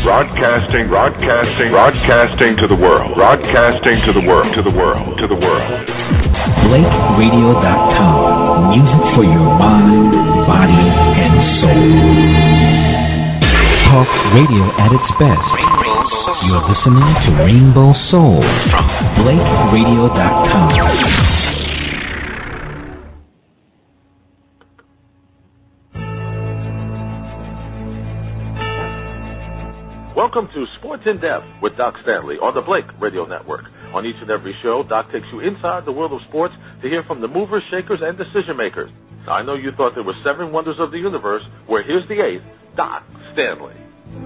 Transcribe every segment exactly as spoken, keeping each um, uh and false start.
Broadcasting, broadcasting, broadcasting to the world. Broadcasting to the world, to the world, to the world. Blake Radio dot com. Music for your mind, body, and soul. Talk radio at its best. You're listening to Rainbow Soul from Blake Radio dot com. Welcome to Sports in Depth with Doc Stanley on the Blake Radio Network. On each and every show, Doc takes you inside the world of sports to hear from the movers, shakers, and decision makers. Now, I know you thought there were seven wonders of the universe. Well, here's the eighth, Doc Stanley.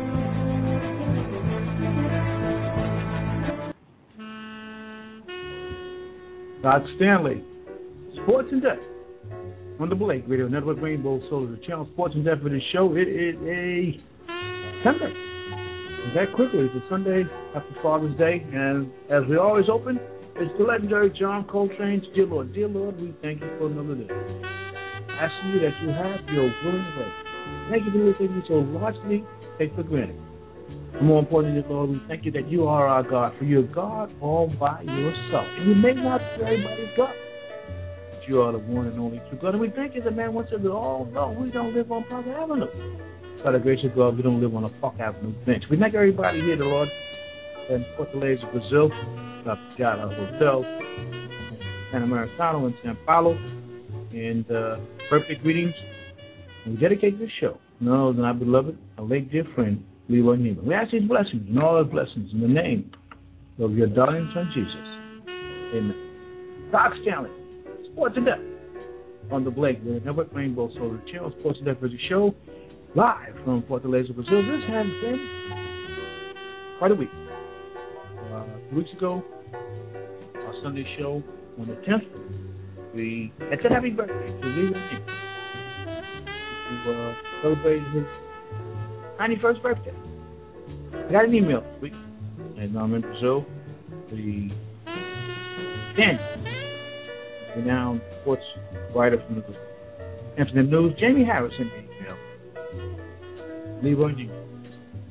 Doc Stanley, Sports in Depth on the Blake Radio Network. Rainbow Soul is the channel. Sports in Depth for this show. It is a Sunday. That quickly, it's a Sunday after Father's Day, and as we always open, it's the legendary John Coltrane's Dear Lord. Dear Lord, we thank you for another day. Asking you that you have your willing way. Thank you for the things we so largely take for granted. More importantly, Lord, we thank you that you are our God, for you're God all by yourself. And you may not be everybody's God, but you are the one and only true God. And we thank you that man once said, oh, no, we don't live on Park Avenue. By the grace of God, we don't live on a Park Avenue bench. We thank everybody here, the Lord, in Fortaleza, Brazil. We've got a hotel in San Americano in Sao Paulo. And uh, birthday greetings. And we dedicate this show, none other than our beloved, our late dear friend, Leroy Neiman. We ask these blessings and all those blessings in the name of your darling son, Jesus. Amen. Doc Stanley, Sports in Depth on the Blake Network, Rainbow Solar Channel, Sports in Depth is a show. Live from Fortaleza, Brazil. This has been quite a week. Uh, two weeks ago, our Sunday show on the tenth, we had said happy birthday to Lee King, who uh, celebrated his ninety-first birthday. I got an email this week, and I'm in Brazil. The Dan, renowned sports writer from the Amsterdam News, Jamie Harris, sent me an email. Leroy Neiman.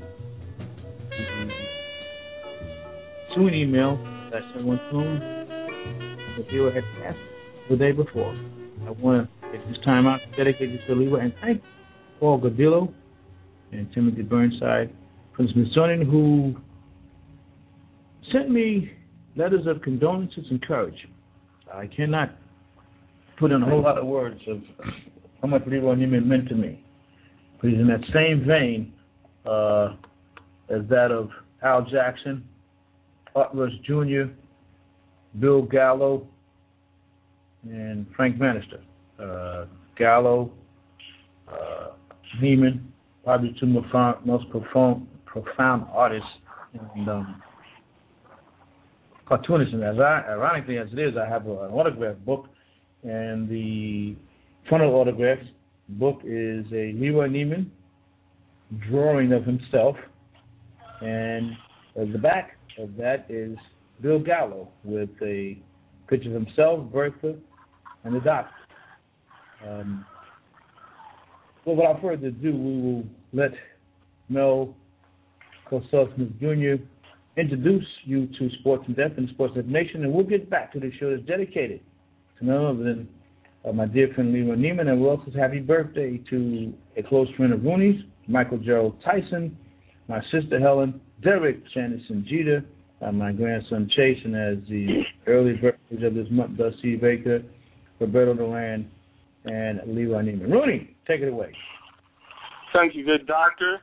To an email that I sent one to him that Leroy had passed the day before. I want to take this time out to dedicate this to Leroy and thank Paul Godillo and Timothy Burnside from the Smithsonian, who sent me letters of condolences and courage. I cannot put in a whole lot of words of how much Leroy Neiman meant to me. But he's in that same vein uh, as that of Al Jackson, Art Rush Junior, Bill Gallo, and Frank Bannister. Uh, Gallo, uh, Neiman, probably two most profound, most profound, profound artists and um, cartoonists. And as I, ironically as it is, I have an autograph book, and the front of the autograph book is a Leroy Neiman drawing of himself, and at the back of that is Bill Gallo with a picture of himself, Bertha, and the doctor. Um, so without further ado, we will let Mel Cosell Smith Junior introduce you to Sports in Depth and Sports in Nation, and we'll get back to the show that's dedicated to none other than Uh, my dear friend Leroy Neiman, and we'll also say happy birthday to a close friend of Rooney's, Michael Gerald Tyson, my sister Helen, Derek Jannison Jeter, uh, my grandson Chase, and as the early birthdays of this month, Dusty Baker, Roberto Duran, and Leroy Neiman. Rooney, take it away. Thank you, good doctor.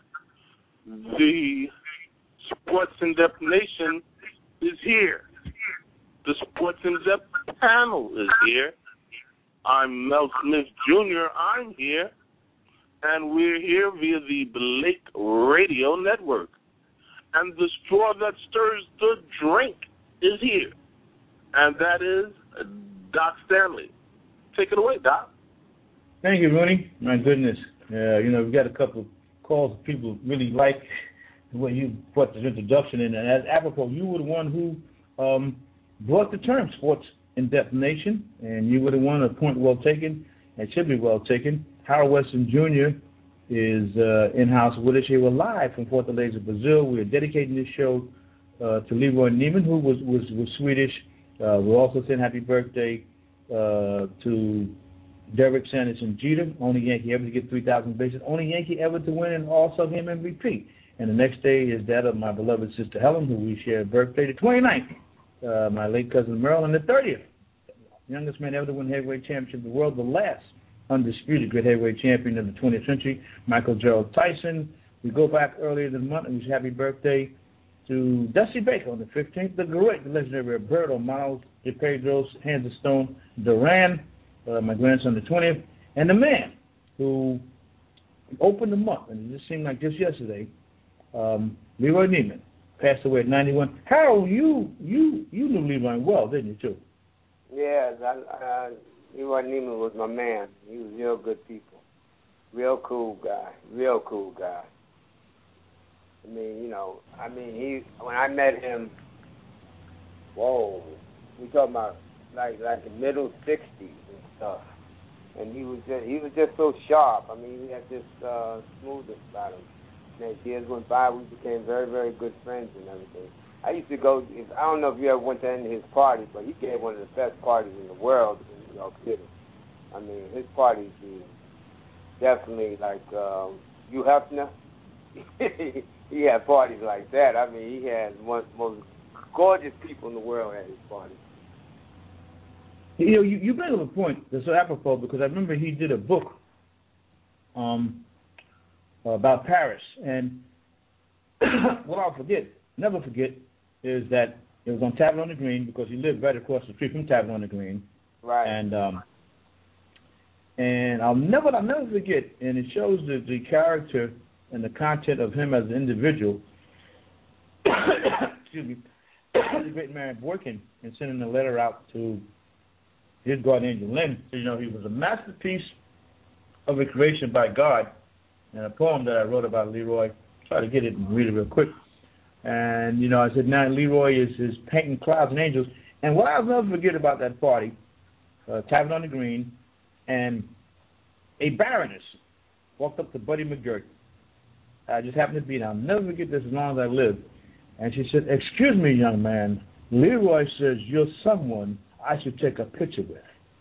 The Sports in Depth Nation is here. The Sports in Depth panel is here. I'm Mel Smith Junior I'm here, and we're here via the Blake Radio Network. And the straw that stirs the drink is here, and that is Doc Stanley. Take it away, Doc. Thank you, Rooney. My goodness. Uh, you know, we've got a couple of calls that people really like the way you brought this introduction in. And as apropos, you were the one who um, brought the term sports in depth nation, and you were the one, a point well taken, and should be well taken. Howard Weston Junior is uh, in-house with us. We're live from Fortaleza, Brazil. We're dedicating this show uh, to Leroy Neiman, who was, was, was Swedish. Uh, we're also saying happy birthday uh, to Derek Sanderson Jeter, only Yankee ever to get three thousand bases, only Yankee ever to win an All-Star Game M V P. And the next day is that of my beloved sister Helen, who we share a birthday. The twenty-ninth, uh, my late cousin Merle, and the thirtieth, youngest man ever to win heavyweight championship of the world, the last undisputed great heavyweight champion of the twentieth century, Michael Gerald Tyson. We go back earlier this month and wish happy birthday to Dusty Baker on the fifteenth, the great, the legendary Roberto Miles de Pedros, Hands of Stone Duran, uh, my grandson the twentieth, and the man who opened the month, and it just seemed like just yesterday, um, Leroy Neiman passed away at ninety-one. Harold, you you you knew Leroy well, didn't you, too? Yes, I, I, Leroy Neiman was my man. He was real good people. Real cool guy. Real cool guy. I mean, you know, I mean, he when I met him, whoa, we talking about like like the middle sixties and stuff, and he was just he was just so sharp. I mean, he had this uh, smoothness about him. And as years went by, we became very very good friends and everything. I used to go. If, I don't know if you ever went to any of his parties, but he gave one of the best parties in the world in New York City. I mean, his parties is definitely like um, Hugh Hefner. He had parties like that. I mean, he had one of the most gorgeous people in the world at his parties. You know, you, you bring up a point that's so apropos because I remember he did a book um, about Paris. And what I'll forget, never forget, is that it was on Tavern on the Green because he lived right across the street from Tavern on the Green. Right. And um, and I'll never, I'll never forget, and it shows the, the character and the content of him as an individual. Excuse me. The great Marion Boykin and sending a letter out to his guardian angel Lynn. You know, he was a masterpiece of a creation by God, and a poem that I wrote about Leroy. Try to get it and read it real quick. And you know, I said now Leroy is is painting clouds and angels. And what I'll never forget about that party, uh, Tavern on the Green, and a baroness walked up to Buddy McGirt. I just happened to be there. I'll never forget this as long as I live. And she said, "Excuse me, young man. Leroy says you're someone I should take a picture with."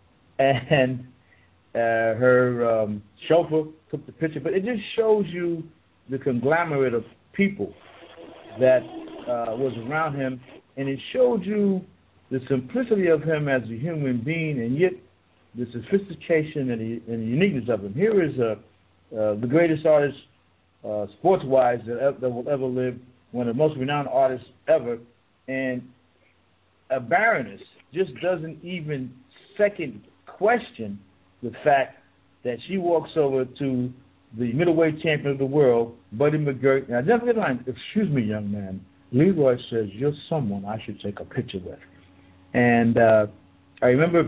And uh, her um, chauffeur took the picture. But it just shows you the conglomerate of people that uh, was around him. And it showed you the simplicity of him as a human being, and yet the sophistication and the, and the uniqueness of him. Here is uh, uh, the greatest artist, uh, sports-wise, that, that will ever live, one of the most renowned artists ever, and a baroness just doesn't even second question the fact that she walks over to the middleweight champion of the world, Buddy McGirt, and I never get the line, "Excuse me, young man, Leroy says you're someone I should take a picture with." And uh, I remember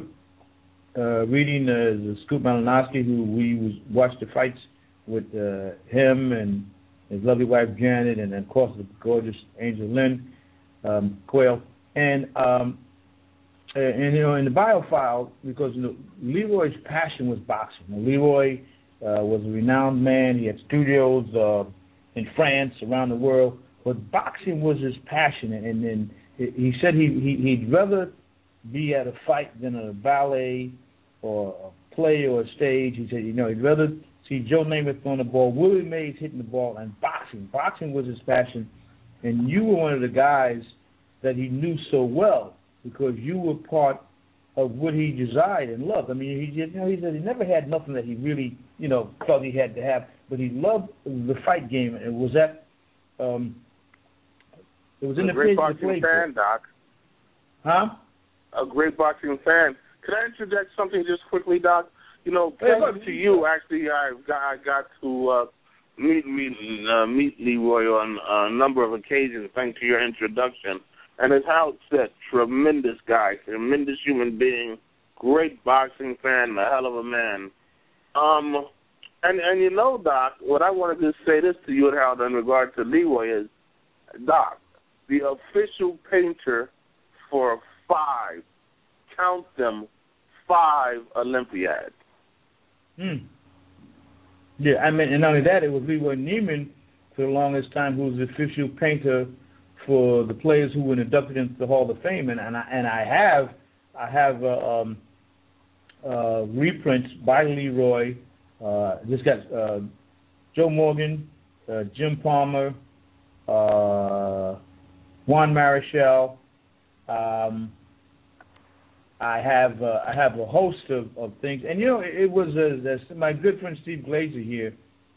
uh, reading uh, Scoop Malinowski, who we was, watched the fights with uh, him and his lovely wife Janet, and then of course the gorgeous Angel Lynn um, Quayle, and um, and you know in the bio file, because you know Leroy's passion was boxing. Now, Leroy uh, was a renowned man. He had studios uh, in France, around the world, but boxing was his passion. And then he said he, he he'd rather be at a fight than a ballet or a play or a stage. He said, you know, he'd rather see Joe Namath throwing the ball, Willie Mays hitting the ball, and boxing. Boxing was his passion, and you were one of the guys that he knew so well because you were part of what he desired and loved. I mean, he you know he said he never had nothing that he really you know felt he had to have, but he loved the fight game. And was that um, it was in a the great page boxing fan, Doc. Huh? A great boxing fan. Could I interject something just quickly, Doc? You know, Yeah, thanks to you, actually, I got, I got to uh, meet meet, uh, meet Leroy on a number of occasions, thanks to your introduction. And as Howard said, tremendous guy, tremendous human being, great boxing fan, a hell of a man. Um, and, and you know, Doc, what I wanted to say this to you and Howard in regard to Leroy is, Doc, the official painter for five, count them, five Olympiads. Hmm. Yeah, I mean, and not only that, it was Leroy Neiman for the longest time who was the official painter for the players who were inducted into the Hall of Fame, and and I, and I have I have uh, um, uh, reprints by Leroy. Uh, just got uh, Joe Morgan, uh, Jim Palmer, uh, Juan Marichal. Um, I have uh, I have a host of, of things, and you know it, it was uh, my good friend Steve Glazer here,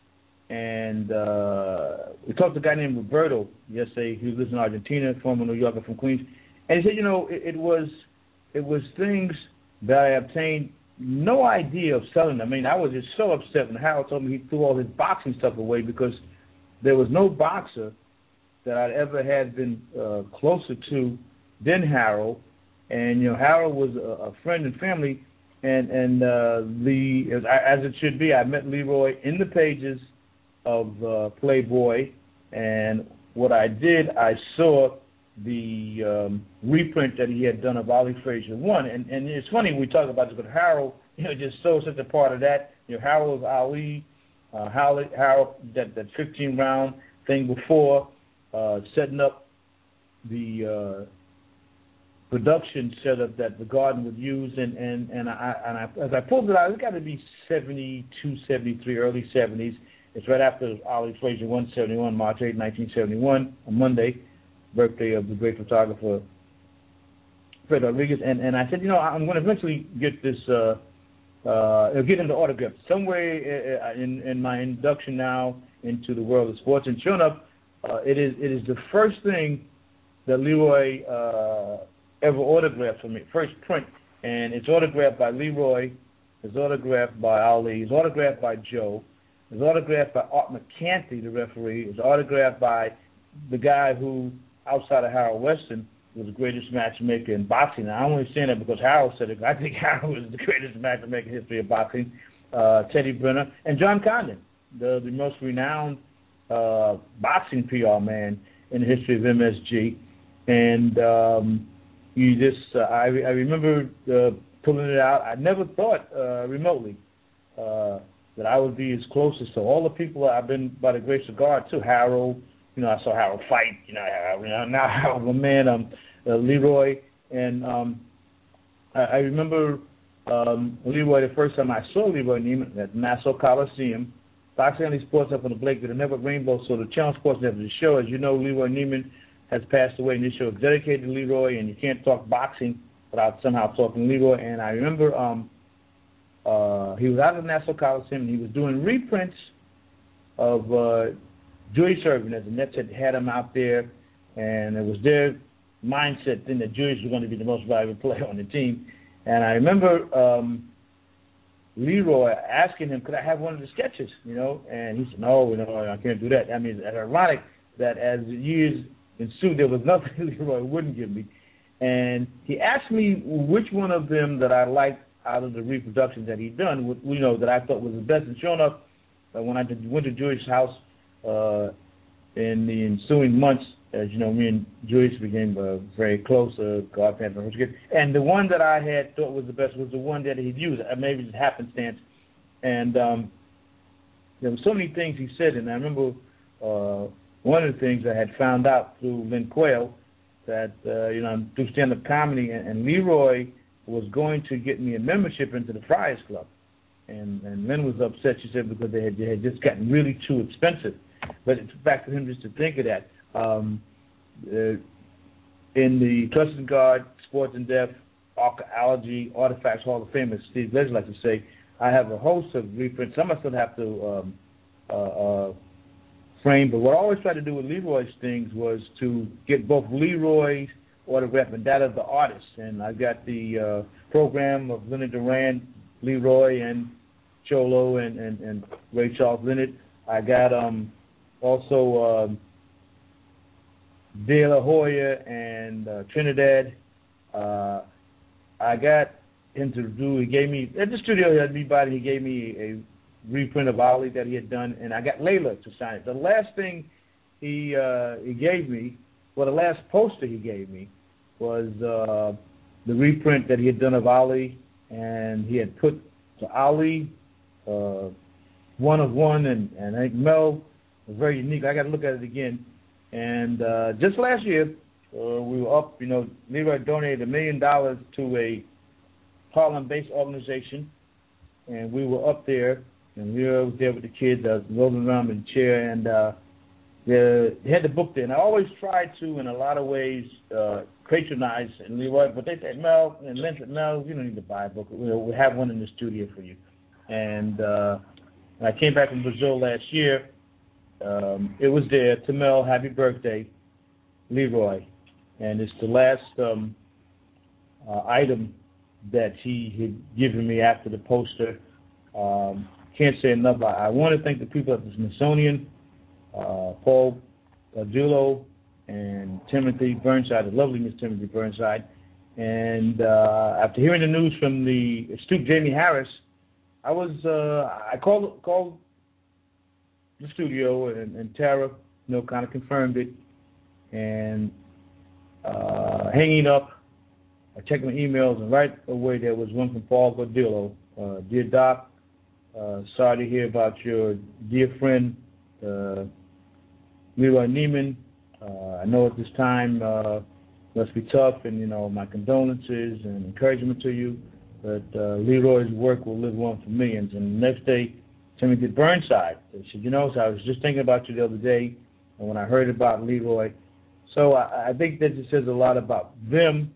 and uh, we talked to a guy named Roberto yesterday who lives in Argentina, former New Yorker from Queens, and he said, you know, it, it was it was things that I obtained no idea of selling. I mean, I was just so upset when Harold told me he threw all his boxing stuff away because there was no boxer that I'd ever had been uh, closer to than Harold. And, you know, Harold was a, a friend and family, and, and uh, the as, as it should be, I met Leroy in the pages of uh, Playboy, and what I did, I saw the um, reprint that he had done of Ali Frazier one, and, and it's funny we talk about this, but Harold, you know, just so such a part of that. You know, Harold was Ali, uh, Harold, Harold that, that fifteen round thing before, uh, setting up the... Uh, production setup that the Garden would use, and and and I, and I as I pulled it out, it's got to be seventy-two, seventy-three, early seventies. It's right after Ali Frazier one seventy-one, March eighth, nineteen seventy-one, a Monday, birthday of the great photographer Fred Rodriguez. And, and I said, you know, I'm going to eventually get this, uh, uh, get into autograph somewhere in in my induction now into the world of sports. And sure enough, uh, it is it is the first thing that Leroy uh, ever autographed for me, first print, and it's autographed by Leroy, it's autographed by Ali, it's autographed by Joe, it's autographed by Art McCanty, the referee, it's autographed by the guy who, outside of Harold Weston, was the greatest matchmaker in boxing. Now, I'm only saying that because Harold said it. I think Harold was the greatest matchmaker in the history of boxing, uh, Teddy Brenner, and John Condon, the, the most renowned uh, boxing P R man in the history of M S G. And um, you just, uh, I, I remember uh, pulling it out. I never thought uh, remotely uh, that I would be as closest to all the people I've been, by the grace of God, to Harold. You know, I saw Harold fight. You know, Harold, now Harold, my man, um, uh, Leroy. And um, I, I remember um, Leroy, the first time I saw Leroy Neiman at Nassau Coliseum, Boxing Only Sports up on the Blake with the Network Rainbow. So the Channel Sports Network, the show, as you know, Leroy Neiman has passed away, and this show is dedicated to Leroy, and you can't talk boxing without somehow talking Leroy. And I remember um, uh, he was out of the Nassau Coliseum, and he was doing reprints of uh, Julius Erving, as the Nets had had him out there, and it was their mindset then that Julius was going to be the most valuable player on the team. And I remember um, Leroy asking him, could I have one of the sketches, you know? And he said, no, no, I can't do that. I mean, it's ironic that as the years ensued, there was nothing Leroy wouldn't give me. And he asked me which one of them that I liked out of the reproductions that he'd done, you know, that I thought was the best. And sure enough, uh, when I did, went to Julius' house uh, in the ensuing months, as you know, me and Julius became uh, very close, uh, God and the one that I had thought was the best was the one that he'd used. Uh, maybe it's happenstance. And um, there were so many things he said, and I remember uh, one of the things I had found out through Lynn Quayle that, uh, you know, through stand-up comedy, and, and Leroy was going to get me a membership into the Friars Club. And, and Lynn was upset, she said, because they had, they had just gotten really too expensive. But it's back to him just to think of that. Um, uh, in the Trusted God, Sports and Death, Archaeology, Artifacts Hall of Fame, as Steve Glazer likes to say, I have a host of reprints. Some I still have to um, uh, uh, frame, but what I always tried to do with Leroy's things was to get both Leroy's autograph and that of the artist. And I got the uh, program of Leonard Duran, Leroy, and Cholo, and, and, and Ray Charles Leonard. I got um, also um, De La Hoya and uh, Trinidad. Uh, I got him to do, he gave me, at the studio he had me by, he gave me a reprint of Ali that he had done, and I got Layla to sign it. The last thing he uh, he gave me, well, the last poster he gave me was uh, the reprint that he had done of Ali, and he had put to Ali, uh, one of one, and, and I think Mel was very unique. I got to look at it again. And uh, just last year, uh, we were up, you know, Leroy donated a million dollars to a Harlem-based organization, and we were up there, and we were there with the kids. I was rolling around in the chair, and uh, they had the book there. And I always tried to, in a lot of ways, uh, patronize and Leroy, but they said, Mel, and Lynn said, Mel, you don't need to buy a book. We'll, we'll have one in the studio for you. And uh, when I came back from Brazil last year, um, it was there, to Mel, happy birthday, Leroy. And it's the last um, uh, item that he had given me after the poster. Um, can't say enough. I, I want to thank the people at the Smithsonian, uh, Paul Gargiulo and Timothy Burnside, the lovely Miss Timothy Burnside. And uh, after hearing the news from the astute Jamie Harris, I was uh, I called called the studio, and, and Tara, you know, kind of confirmed it. And uh, hanging up, I checked my emails, and right away there was one from Paul Gordillo. Uh, Dear Doc, uh, sorry to hear about your dear friend, uh, Leroy Neiman. Uh, I know at this time uh, must be tough, and, you know, my condolences and encouragement to you. But uh, Leroy's work will live on for millions. And the next day, Timothy Burnside said, you know, so I was just thinking about you the other day, and when I heard about Leroy. So I, I think that just says a lot about them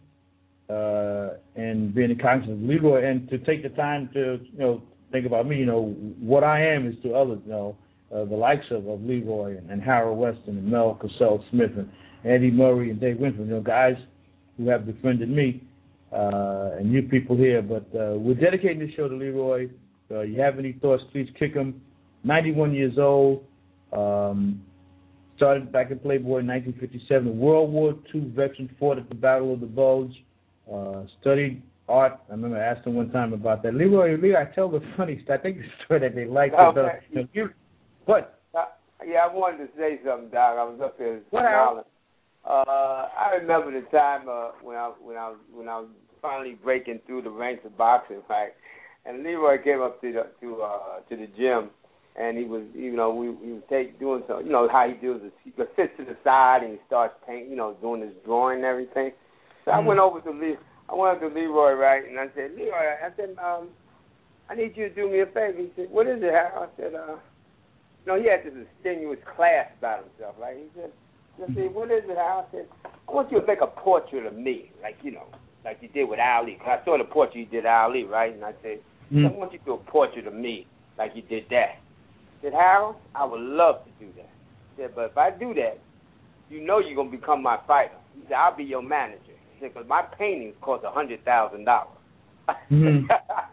uh, and being conscious of Leroy, and to take the time to, you know, think about me. You know, what I am is to others, you know, uh, the likes of, of Leroy and, and Harold Weston and Mel Cassell Smith and Eddie Murray and Dave Winfrey, you know, guys who have befriended me uh, and you people here. But uh, we're dedicating this show to Leroy. Uh, you have any thoughts, please kick him. ninety-one years old. Um, started back in Playboy in nineteen fifty-seven. A World War Two veteran, fought at the Battle of the Bulge. Uh, studied art. I remember I asked him one time about that. Leroy, Leroy, I tell the funny story. I think the story that they like. Okay. You know, what? Uh, yeah, I wanted to say something, Doc. I was up there what smiling. Uh, I remember the time uh, when I when I was when I was finally breaking through the ranks of boxing, right? And Leroy came up to the to uh, to the gym, and he was, you know, we he was take doing some, you know, how he does it. He sits to the side and he starts painting, you know, doing his drawing and everything. So mm-hmm. I went over to Le- I went over to Leroy, right, and I said, Leroy, I said, um, I need you to do me a favor. He said, what is it, Hal? I said, uh, you know, he had this strenuous class about himself, right? He said, I said, what is it, Hal? I said, I want you to make a portrait of me, like, you know, like you did with Ali. Cause I saw the portrait you did of Ali, right? And I said, mm-hmm. I want you to do a portrait of me, like you did that. I said, Harold, I would love to do that. I said, but if I do that, you know you're going to become my fighter. He said, I'll be your manager. He said, because my paintings cost one hundred thousand dollars. Mm-hmm.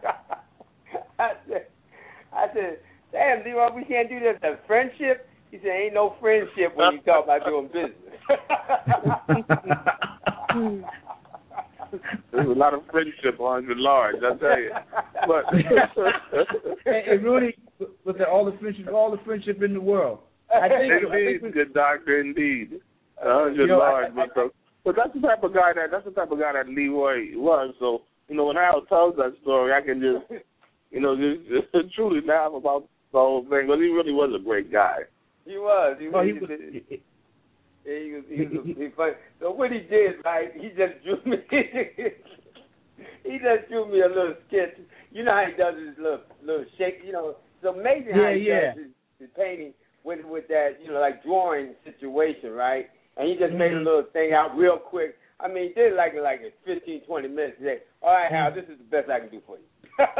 I said, I said, damn, Leroy, we can't do this. A friendship? He said, ain't no friendship when you talk about doing business. There's a lot of friendship on the large, I tell you. But and, and Rudy, with the, all the friendship, all the friendship in the world. I think, indeed, I think we, good doctor, indeed. Uh, you know, large, I, I, but, but that's the type of guy that that's the type of guy that Leroy was. So you know, when Harold tells that story, I can just you know just, just truly laugh about the whole thing. But he really was a great guy. He was. He was. Oh, he, he was he, he, he was, he was, he was funny. So what he did, right, he just drew me, he just drew me a little sketch. You know how he does his little, little shake, you know. It's amazing yeah, how he yeah. does his, his painting with, with that, you know, like drawing situation, right? And he just mm-hmm. made a little thing out real quick. I mean, he did it like, like in fifteen, twenty minutes. He said, all right, Hal, this is the best I can do for you.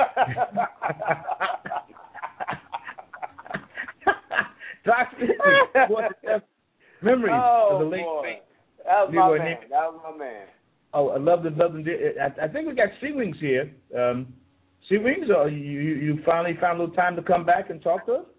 Doc, memories oh, of the late boy. great That was Leroy my man. Neiman. That was my man. Oh, I love the love the. I, I think we got Sea Wings here. Um, Sea Wings, or you, you you finally found a little time to come back and talk to us?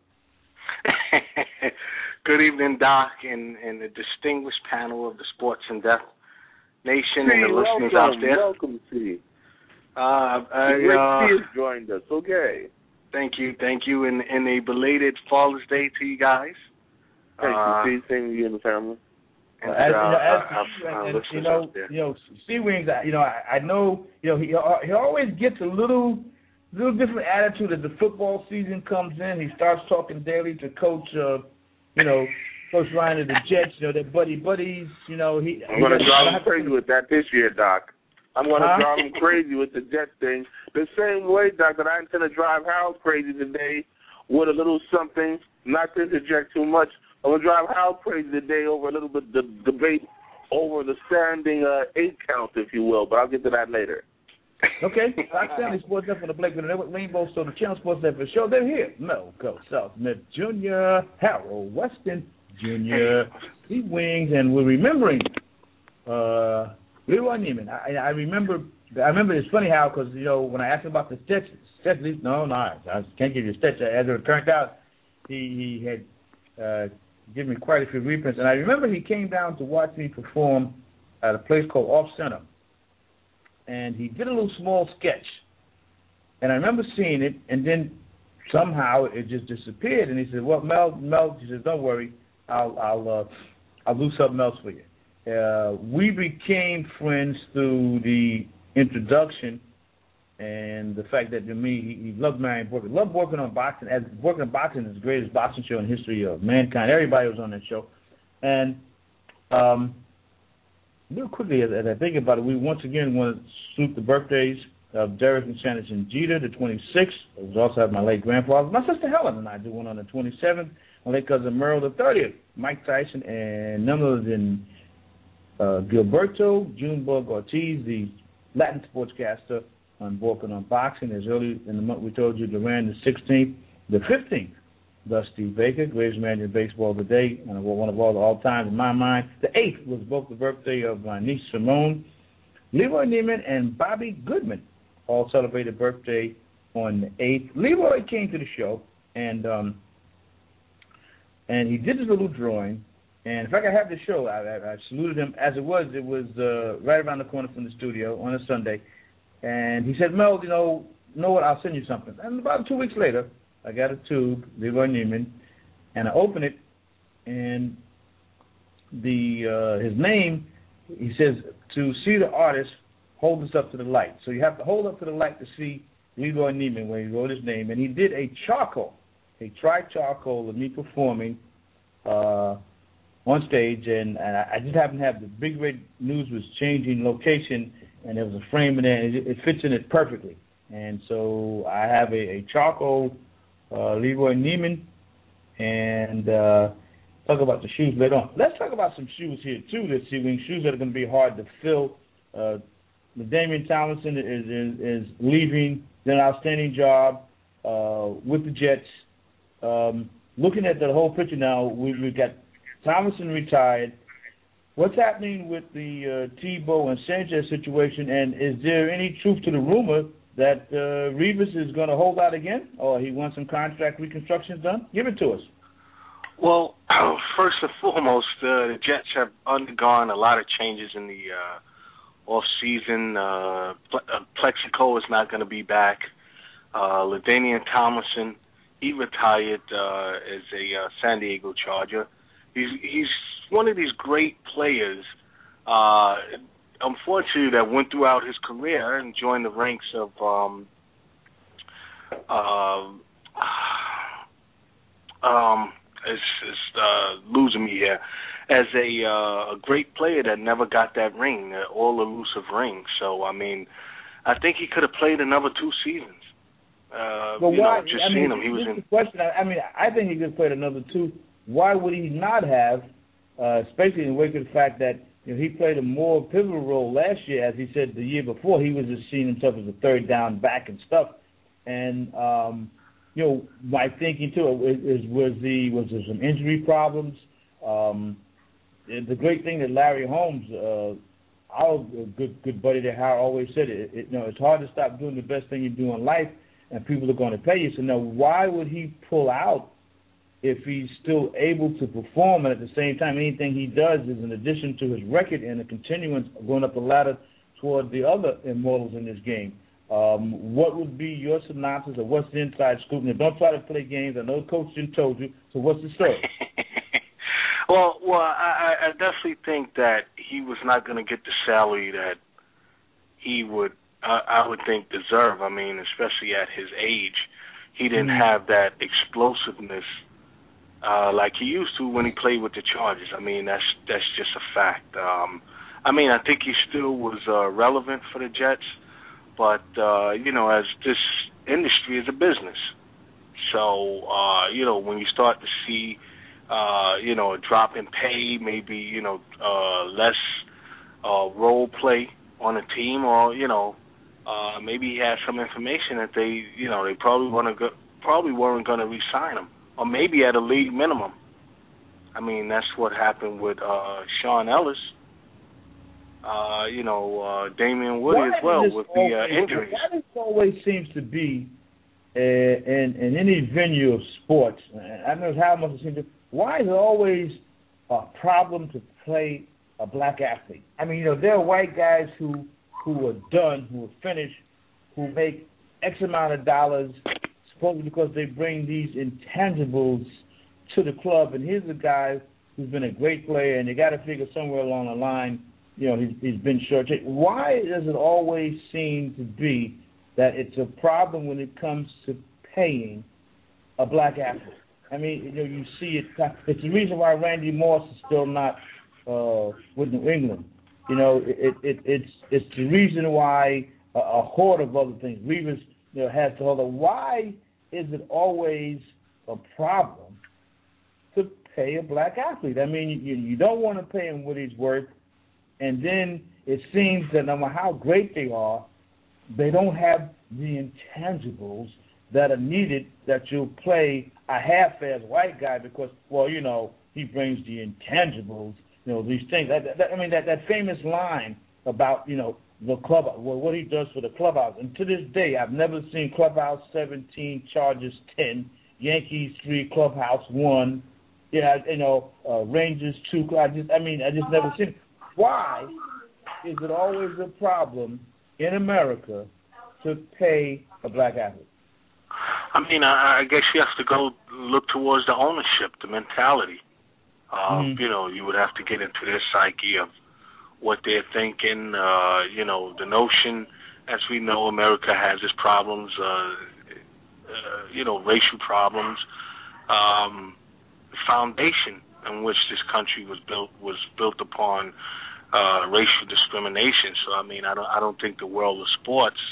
Good evening, Doc, and, and the distinguished panel of the Sports in Depth Nation Steve, and the listeners welcome, out there. Welcome, Steve. Uh, I, Great uh, Steve joined us. Okay. Thank you, thank you, and, and a belated Father's Day to you guys. Thank uh, you, Steve. Same to you and the family. And, as, uh, you know, as uh, you, uh, and, you listeners know, out there. you know, Sea Wings. You know, I, I know, you know, he he always gets a little little different attitude as the football season comes in. He starts talking daily to Coach, uh, you know, Coach Ryan of the Jets. You know, they're buddy buddies. You know, he. I'm going to he, drive him crazy with that this year, Doc. I'm going to huh? drive him crazy with the Jets thing. The same way, Doc, that I intend to drive Harold crazy today with a little something, not to interject too much. I'm going to drive Harold crazy today over a little bit the debate over the standing uh, eight count, if you will, but I'll get to that later. Okay, Doc Stanley, Sports Network on the Blake Network, Rainbow, so the Channel Sports Network show. They're here. Mel Go South Smith Junior, Harold Weston Junior, Steve Wings, and we're remembering uh, Leroy Neiman. I, I remember. I remember it's funny how, because, you know, when I asked him about the stitch, stitch no, no, I can't give you a stitch. As it turned out, he, he had uh, given me quite a few reprints. And I remember he came down to watch me perform at a place called Off Center. And he did a little small sketch. And I remember seeing it, and then somehow it just disappeared. And he said, well, Mel, Mel, he said, don't worry, I'll, I'll, uh, I'll do something else for you. Uh, we became friends through the introduction and the fact that to me he, he loved Marion Borky. Loved working on boxing. As working on boxing is the greatest boxing show in the history of mankind. Everybody was on that show. And um, real quickly, as, as I think about it, we once again want to salute the birthdays of Derek and Shannon Jeter, the twenty-sixth. It was also had my late grandfather. My sister Helen and I did one on the twenty-seventh. My late cousin Merle, the thirtieth. Mike Tyson, and none other than uh, Gilberto Junebug Ortiz, the Latin sportscaster on Walking on Boxing. As early in the month we told you, Duran the sixteenth, the fifteenth, Dusty Baker, greatest man in baseball today, and one of all the all time in my mind. The eighth was both the birthday of my niece Simone. Leroy Neiman and Bobby Goodman all celebrated birthday on the eighth. Leroy came to the show, and um, and he did his little drawing. And if I could have the show, I, I, I saluted him. As it was, it was uh, right around the corner from the studio on a Sunday. And he said, Mel, you know, know what, I'll send you something. And about two weeks later, I got a tube, Leroy Neiman, and I opened it, and the uh, his name, he says, to see the artist, hold this up to the light. So you have to hold up to the light to see Leroy Neiman when he wrote his name. And he did a charcoal, a tri-charcoal of me performing uh on stage, and, and I just happened to have the Big Red News was changing location, and there was a frame in there, and it, it fits in it perfectly. And so I have a, a charcoal uh, Leroy Neiman, and uh, talk about the shoes later on. Let's talk about some shoes here, too, this evening, shoes that are going to be hard to fill. Uh, Damian Tomlinson is, is, is leaving, did an outstanding job uh, with the Jets. Um, looking at the whole picture now, we, we've got Thomason retired. What's happening with the uh, Tebow and Sanchez situation, and is there any truth to the rumor that uh, Revis is going to hold out again, or he wants some contract reconstructions done? Give it to us. Well, first and foremost, uh, the Jets have undergone a lot of changes in the uh, off-season. Uh, Plexico is not going to be back. Uh, LaDainian Tomlinson, he retired uh, as a uh, San Diego Charger. He's he's one of these great players, uh, unfortunately, that went throughout his career and joined the ranks of um, uh, um, it's, it's uh, losing me here, as a, uh, a great player that never got that ring, that all-elusive ring. So, I mean, I think he could have played another two seasons. Uh, well, you why, know, just I seeing mean, him, he was in. The question, I mean, I think he could have played another two. Why would he not have, uh, especially in the wake of the fact that you know, he played a more pivotal role last year, as he said the year before, he was just seeing himself as a third down back and stuff. And, um, you know, my thinking, too, is, was, the, was there some injury problems? Um, the great thing that Larry Holmes, uh, our good good buddy there, Howard, always said, it, it, you know, it's hard to stop doing the best thing you do in life, and people are going to pay you. So now why would he pull out if he's still able to perform, and at the same time anything he does is in addition to his record and a continuance of going up the ladder toward the other immortals in this game? Um, what would be your synopsis of what's the inside scoop? Now, don't try to play games. I know Coach Jim told you, so what's the story? well, well, I, I definitely think that he was not going to get the salary that he would I, I would think, deserve. I mean, especially at his age, he didn't have that explosiveness uh, like he used to when he played with the Chargers. I mean, that's that's just a fact. Um, I mean, I think he still was uh, relevant for the Jets, but uh, you know, as this industry is a business, so uh, you know, when you start to see uh, you know a drop in pay, maybe you know uh, less uh, role play on a team, or you know. Uh, maybe he had some information that they, you know, they probably want to go, probably weren't going to re-sign him, or maybe at a league minimum. I mean, that's what happened with uh, Sean Ellis. Uh, you know, uh, Damian Woody why as well with always, the uh, injuries. Why this always seems to be uh, in in any venue of sports? I don't know how much it seems to. Why is it always a problem to play a black athlete? I mean, you know, there are white guys who. who are done, who are finished, who make X amount of dollars, supposedly because they bring these intangibles to the club. And here's a guy who's been a great player, and you got to figure somewhere along the line, you know, he's, he's been short-changed. Why does it always seem to be that it's a problem when it comes to paying a black athlete? I mean, you know, you see it. It's the reason why Randy Moss is still not uh, with New England. You know, it, it, it's it's the reason why a, a horde of other things. Reeves, you know, has to hold on. Why is it always a problem to pay a black athlete? I mean, you, you don't want to pay him what he's worth, and then it seems that no matter how great they are, they don't have the intangibles that are needed that you'll play a half-ass white guy because, well, you know, he brings the intangibles. You know, these things. That, that, I mean, that, that famous line about, you know, the club, well, what he does for the clubhouse. And to this day, I've never seen Clubhouse seventeen, Chargers ten, Yankees three, Clubhouse one, yeah, you know, uh, Rangers two. I just, I mean, I just never seen it. Why is it always a problem in America to pay a black athlete? I mean, I, I guess you have to go look towards the ownership, the mentality. Uh, mm-hmm. You know, you would have to get into their psyche of what they're thinking. Uh, you know, the notion, as we know, America has its problems, uh, uh, you know, racial problems. Um, the foundation in which this country was built was built upon uh, racial discrimination. So, I mean, I don't, I don't think the world of sports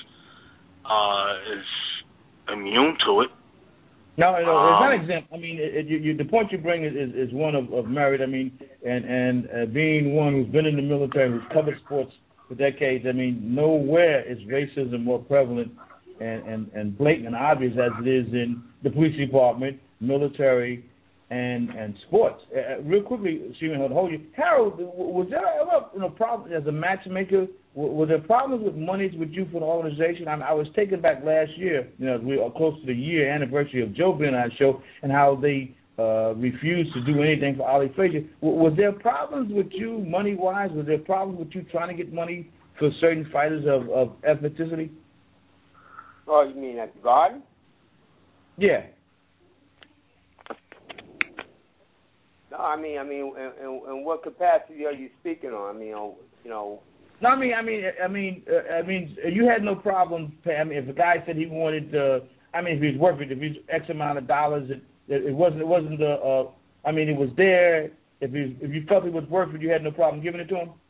uh, is immune to it. No, no, it's not exempt. I mean, it, it, you, the point you bring is, is, is one of, of merit. I mean, and and uh, being one who's been in the military, who's covered sports for decades. I mean, nowhere is racism more prevalent and, and, and blatant and obvious as it is in the police department, military, and and sports. Uh, real quickly, Stephen, I'll hold you. Harold, was there ever you know, problem as a matchmaker? Were there problems with monies with you for the organization? I, mean, I was taken back last year, you know, we are close to the year anniversary of Joe being on our show, and how they uh, refused to do anything for Ali Frazier. W- was there problems with you money-wise? Was there problems with you trying to get money for certain fighters of, of ethnicity? Oh, you mean at the Garden? Yeah. No, I mean, I mean, in, in, in what capacity are you speaking on? I mean, you know. No, I mean, I mean, I mean, uh, I mean, you had no problem. Pay, I mean, if a guy said he wanted, uh, I mean, if he's worth it, if he's X amount of dollars, it, it wasn't, it wasn't the. Uh, I mean, it was there. If you if you felt it was worth it, you had no problem giving it to him.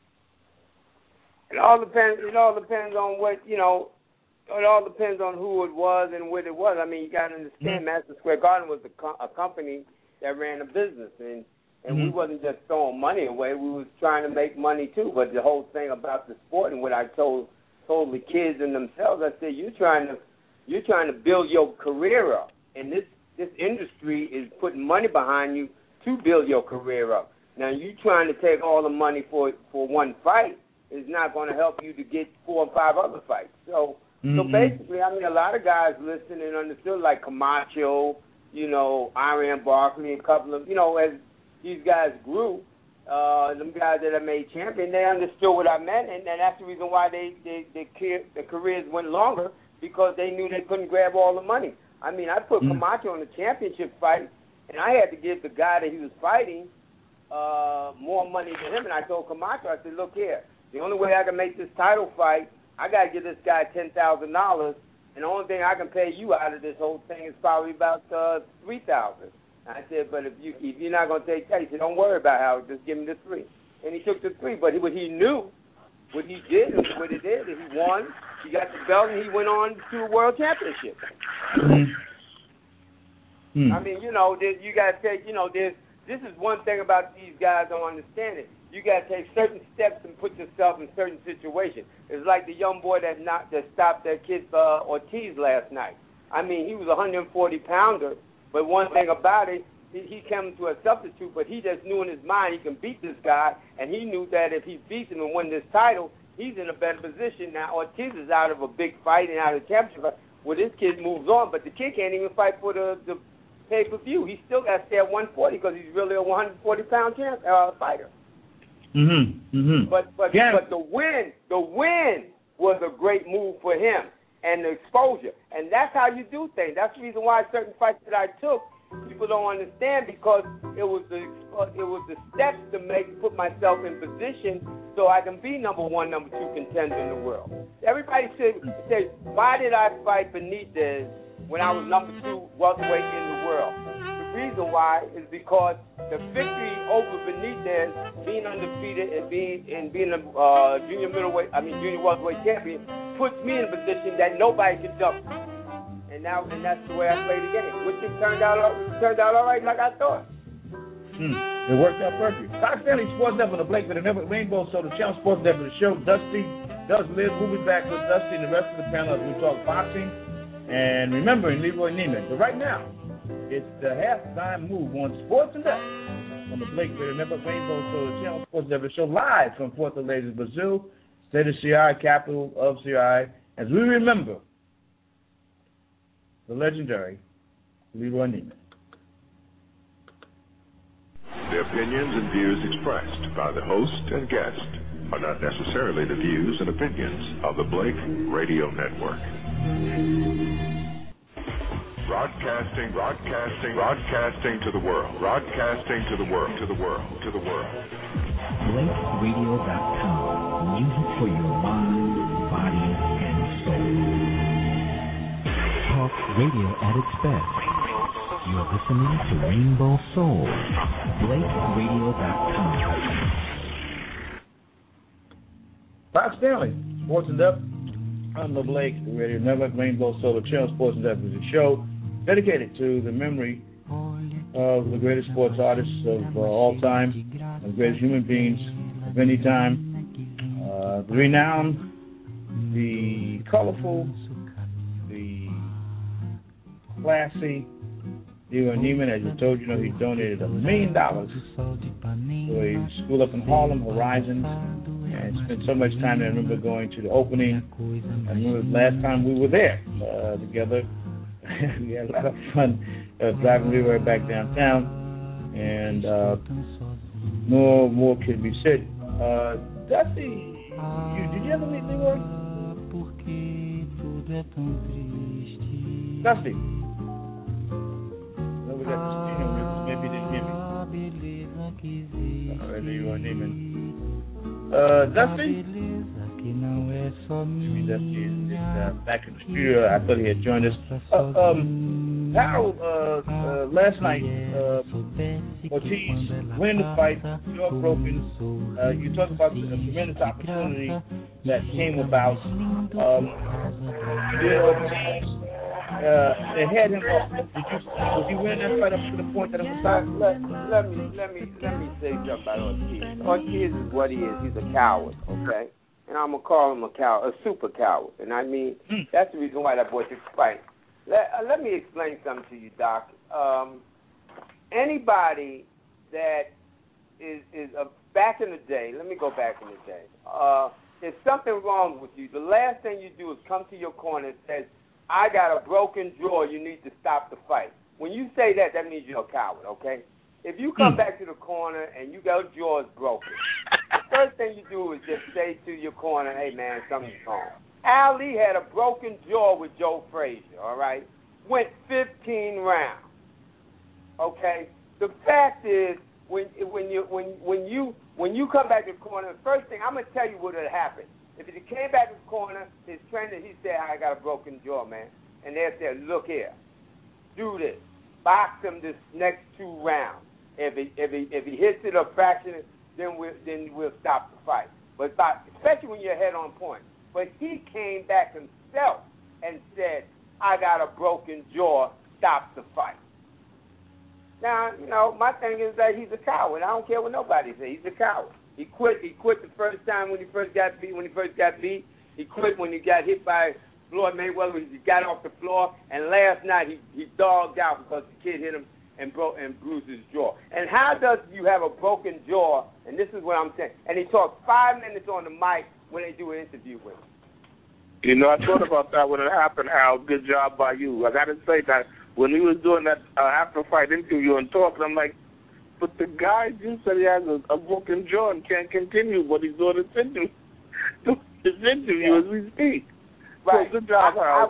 It all depends. It all depends on what you know. It all depends on who it was and what it was. I mean, you got to understand, mm-hmm. Madison Square Garden was a, co- a company that ran a business, and. And mm-hmm. we wasn't just throwing money away. We was trying to make money, too. But the whole thing about the sport and what I told told the kids and themselves, I said, you're trying to you're trying to build your career up. And this, this industry is putting money behind you to build your career up. Now, you trying to take all the money for for one fight is not going to help you to get four or five other fights. So, mm-hmm. so basically, I mean, a lot of guys listened and understood, like Camacho, you know, Iran Barkley, and a couple of, you know, as these guys grew, uh, them guys that I made champion, they understood what I meant, and, and that's the reason why they, they, they their careers went longer, because they knew they couldn't grab all the money. I mean, I put mm-hmm. Camacho in the championship fight, and I had to give the guy that he was fighting uh, more money than him, and I told Camacho, I said, look here, the only way I can make this title fight I got to give this guy ten thousand dollars, and the only thing I can pay you out of this whole thing is probably about uh, three thousand dollars. I said, but if, you, if you're not going to take that, he said, don't worry about how, just give me the three. And he took the three, but he, what he knew, what he did, what he did, is he won, he got the belt, and he went on to a world championship. Mm-hmm. Mm. I mean, you know, you got to take, you know, there's, this is one thing about these guys don't understand it. You got to take certain steps and put yourself in certain situations. It's like the young boy that knocked, that stopped that kid uh, Ortiz last night. I mean, he was a one hundred forty pounder, but one thing about it, he, he came to a substitute, but he just knew in his mind he can beat this guy, and he knew that if he beats him and win this title, he's in a better position. Now, Ortiz is out of a big fight and out of the championship fight. Well, this kid moves on, but the kid can't even fight for the, the pay-per-view. He still got to stay at one forty because he's really a one hundred forty pound champ, uh, fighter. Mm-hmm. Mm-hmm. But but yeah. but the win, the win was a great move for him, and the exposure, and that's how you do things. That's the reason why certain fights that I took, people don't understand, because it was the it was the steps to make put myself in position so I can be number one, number two contender in the world. Everybody says, says why did I fight Benitez when I was number two welterweight in the world? The reason why is because the victory over Benitez, being undefeated and being and being a uh, junior middleweight, I mean junior welterweight champion, puts me in a position that nobody can jump. And now, and that's the way I play the game, which it turned out turned out all right, like I thought. Hmm. It worked out perfect. Doc Stanley, Sports Network, the Blake with the Network Rainbow, so the Channel Sports Network, the show. Dusty does live. We'll be back with Dusty and the rest of the panel as we talk boxing. And remembering Leroy Neiman. But right now, it's the halftime move on Sports and Death on the Blake Radio Network Rainbow Show, the Channel Sports Network show, live from Fortaleza, Brazil, state of C I, capital of C I, as we remember the legendary Leroy Neiman. The opinions and views expressed by the host and guest are not necessarily the views and opinions of the Blake Radio Network. Broadcasting, broadcasting, broadcasting to the world, broadcasting to the world, to the world, to the world. Blake Radio dot com. Music for your mind, body, and soul. Talk radio at its best. You're listening to Rainbow Soul. Blake Radio dot com. Bob Stanley, Sports and Depth on the Blake Radio Network, Rainbow Soul, the Channel Sports and Depth is a show dedicated to the memory of the greatest sports artists of uh, all time, the greatest human beings of any time, uh, the renowned, the colorful, the classy Leroy Neiman. As I told you, know, he donated a million dollars to a school up in Harlem, Horizons, and spent so much time there. I remember going to the opening. I remember the last time we were there uh, together. We had a lot of fun uh, driving Leroy back downtown, and uh, no more can be said. Uh, Dusty, you, did you ever meet Leroy? Dusty. No, we got this, you know, maybe you didn't hear me. All right, Leroy Neiman. Uh, Dusty? Jimmy Dusty is, is uh, back in the studio. I thought he had joined us. Uh, um, Harold, uh, uh, last night, uh, Ortiz winning the fight, jaw broken. Uh, you talked about the tremendous opportunity that came about. Um, you did Ortiz. Uh, they had him up. Did you, was he winning that fight up to the point that it was time? Let, let me let me let me say something about Ortiz. Ortiz is what he is. He's a coward, okay? And I'm gonna call him a coward, a super coward. And I mean, mm. that's the reason why that boy took the fight. Let, uh, let me explain something to you, Doc. Um, anybody that is is uh, back in the day. Let me go back in the day. Uh, there's something wrong with you. The last thing you do is come to your corner and say, I got a broken jaw, you need to stop the fight. When you say that, that means you're a coward, okay? If you come mm. back to the corner and you got your jaw is broken, the first thing you do is just say to your corner, hey, man, something's wrong. Ali had a broken jaw with Joe Frazier, all right? Went fifteen rounds, okay? The fact is, when when you when when you when you come back to the corner, the first thing I'm gonna tell you what had happened. If he came back in the corner, his trainer, he said, I got a broken jaw, man. And they said, look here, do this. Box him this next two rounds. If he if he if he hits it or fractures it, then we'll then we'll stop the fight. But by, especially when you're head on point. But he came back himself and said, I got a broken jaw, stop the fight. Now, you know, my thing is that he's a coward. I don't care what nobody says. He's a coward. He quit. He quit the first time when he first got beat. When he first got beat, he quit when he got hit by Floyd Mayweather. He got off the floor, and last night he, he dogged out because the kid hit him and broke and bruised his jaw. And how does you have a broken jaw? And this is what I'm saying. And he talked five minutes on the mic when they do an interview with him. You know, I thought about that when it happened, Hal. Good job by you. I got to say that when he was doing that uh, after-fight interview and talking, I'm like, but the guy just said he has a, a broken jaw and can't continue what he's doing this interview, this interview yeah. as we speak. Right. So good job, I, Hal.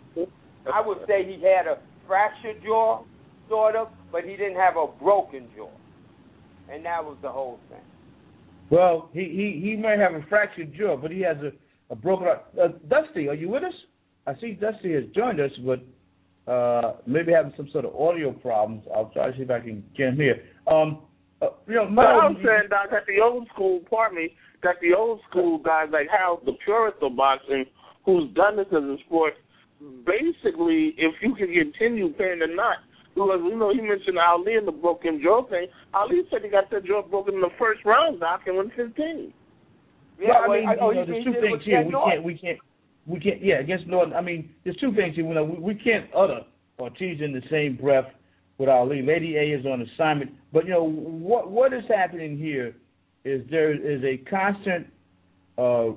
I, I would say he had a fractured jaw, sort of, but he didn't have a broken jaw. And that was the whole thing. Well, he, he, he may have a fractured jaw, but he has a, a broken arm. Uh, Dusty, are you with us? I see Dusty has joined us, but uh, maybe having some sort of audio problems. I'll try to see if I can get him here. Um, uh, you know, but I was saying, Doc, that the old school, pardon me, that the old school guys like Hal, the purist of boxing, who's done this as a sport, basically, if you can continue paying the knot, because, you know, he mentioned Ali and the broken jaw thing. Ali said he got that jaw broken in the first round, Doc, and went fifteen. Yeah, well, I mean, I, oh, you know, there's two things here. We can't, we can't, we can't, yeah, against Norton. I mean, there's two things here. You know, we, we can't utter Ortiz in the same breath with Ali. Lady A is on assignment. But, you know, what what is happening here is there is a constant uh,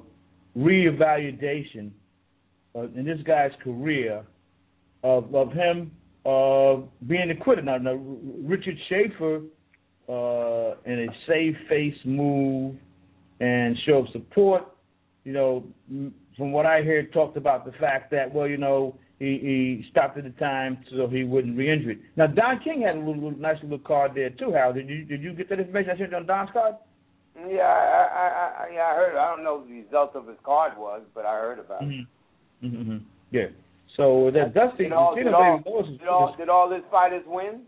reevaluation uh, in this guy's career of, of him uh, being acquitted. Now, now Richard Schaefer, uh, in a save-face move and show of support, you know, from what I hear, talked about the fact that, well, you know, he, he stopped at the time so he wouldn't re-injure it. Now, Don King had a little, little nice little card there, too, Hal. Did you did you get that information I sent you on Don's card? Yeah, I, I, I, yeah, I heard. I don't know what the result of his card was, but I heard about it. Mm-hmm. Mm-hmm. Yeah. So that Dusty, did all, you did, know, all, Moses, did, all, did all his fighters win?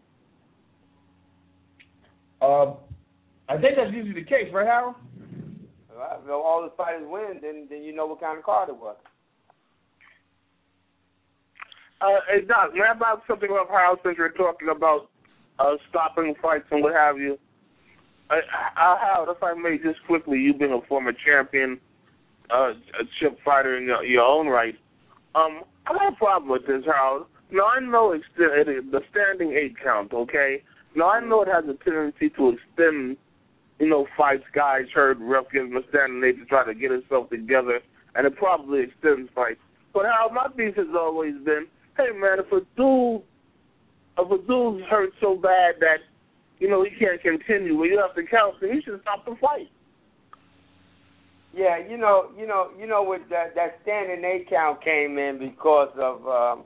Uh, I think that's usually the case, right, Harold? Well, if all his fighters win, then then you know what kind of card it was. Uh, hey, Doc, may I about something about how, since you're talking about uh, stopping fights and what have you? I, I, Hal, if I may, just quickly, you've been a former champion, uh, a chip fighter in your, your own right. Um, I got a problem with this, Harold. Now, I know it's the, it, the standing eight count, okay? Now, I know it has a tendency to extend, you know, fights, guys hurt, ref gives him a standing eight to try to get himself together, and it probably extends fights. But, Harold, my beef has always been, hey, man, if a dude, if a dude's hurt so bad that, you know, he can't continue, well, you have to count, so he should stop the fight. Yeah, you know, you know, you know, what that, that standing eight count came in because of um,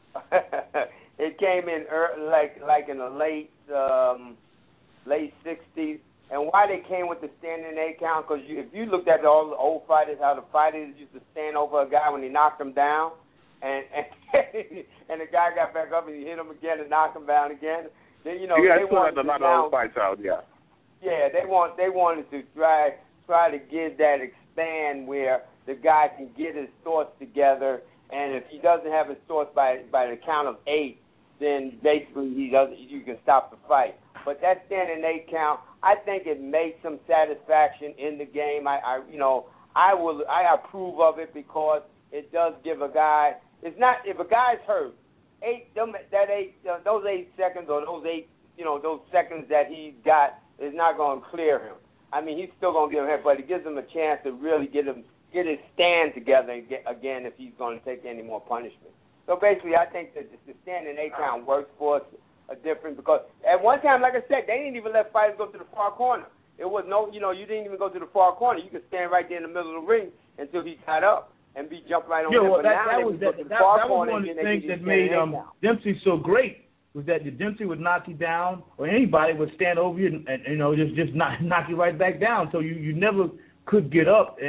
it came in early, like like in the late um, late sixties, and why they came with the standing eight count? Because if you looked at all the old fighters, how the fighters used to stand over a guy when he knocked him down, and and, and the guy got back up and he hit him again and knocked him down again. Then you know you they wanted a lot of old fights out, yeah. Yeah, they want they wanted to try. try to get that expand where the guy can get his thoughts together, and if he doesn't have his thoughts by by the count of eight, then basically he doesn't. You can stop the fight. But that standing eight count, I think it makes some satisfaction in the game. I, I you know, I will I approve of it because it does give a guy. It's not if a guy's hurt, eight them, that eight uh, those eight seconds or those eight you know those seconds that he got is not going to clear him. I mean, he's still going to get him hit, but it gives him a chance to really get him get his stand together again if he's going to take any more punishment. So basically, I think that the standing eight count works for us a different because at one time, like I said, they didn't even let fighters go to the far corner. It was no, you know, you didn't even go to the far corner. You could stand right there in the middle of the ring until he got up and be jumped right on yeah, him. Well, but that, now that was that, that, that was one of the things that made um, Dempsey so great. Was that the Dempsey would knock you down, or anybody would stand over you and, and you know just just knock knock you right back down. So you, you never could get up, and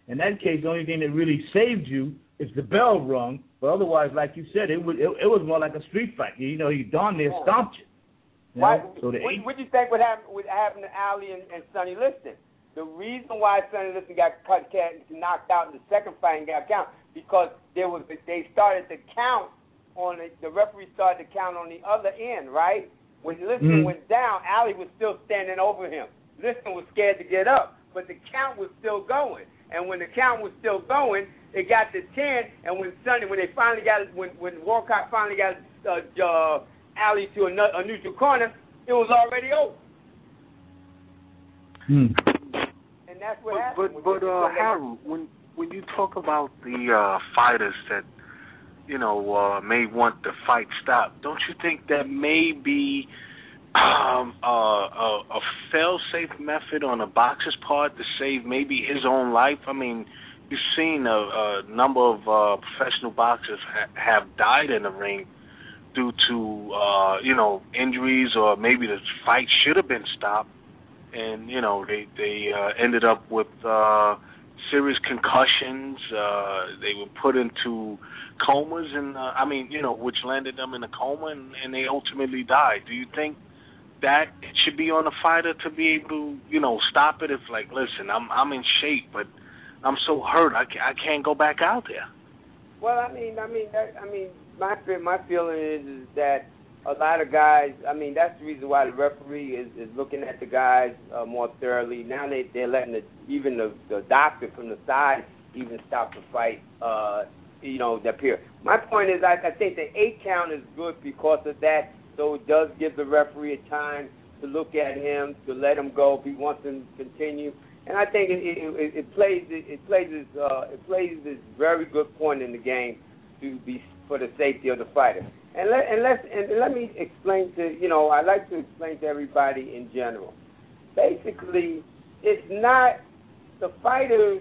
In that case, the only thing that really saved you is the bell rung. But otherwise, like you said, it was it, it was more like a street fight. You know, he darn near yeah. stomped you. you why, know? So the what, eight, what do you think would happen, would happen to Ali and, and Sonny Liston? The reason why Sonny Liston got cut, knocked out in the second fight and got count because there was they started to count on the, the referee started to count on the other end, right? When Liston mm-hmm. went down, Ali was still standing over him. Liston was scared to get up, but the count was still going. And when the count was still going, it got to ten. And when Sonny, when they finally got, when when Walcott finally got uh, uh, Ali to a, a neutral corner, it was already over. Hmm. And that's what but, happened. But, but uh, Harold, when when you talk about the uh, fighters that you know uh, may want the fight stopped, don't you think that may be um, uh, a, a fail-safe method on a boxer's part to save maybe his own life? I mean, you've seen a, a number of uh, professional boxers ha- have died in the ring due to uh, you know injuries, or maybe the fight should have been stopped. And, you know, they, they uh, ended up with uh, serious concussions. Uh, they were put into comas, and uh, I mean, you know, which landed them in a coma, and, and they ultimately died. Do you think that it should be on a fighter to be able to, you know, stop it? If, like, listen, I'm I'm in shape, but I'm so hurt, I can't, I can't go back out there. Well, I mean, I mean, that, I mean, my my feeling is, is that a lot of guys, I mean, that's the reason why the referee is, is looking at the guys uh, more thoroughly. Now they, they're letting the, even the, the doctor from the side even stop the fight, uh, you know, that period. My point is I, I think the eight count is good because of that, so it does give the referee a time to look at him, to let him go if he wants to continue. And I think it, it, it plays it, it plays this uh, it plays this very good point in the game to be for the safety of the fighter. And let and let and let me explain to you know I like to explain to everybody in general. Basically, it's not the fighters.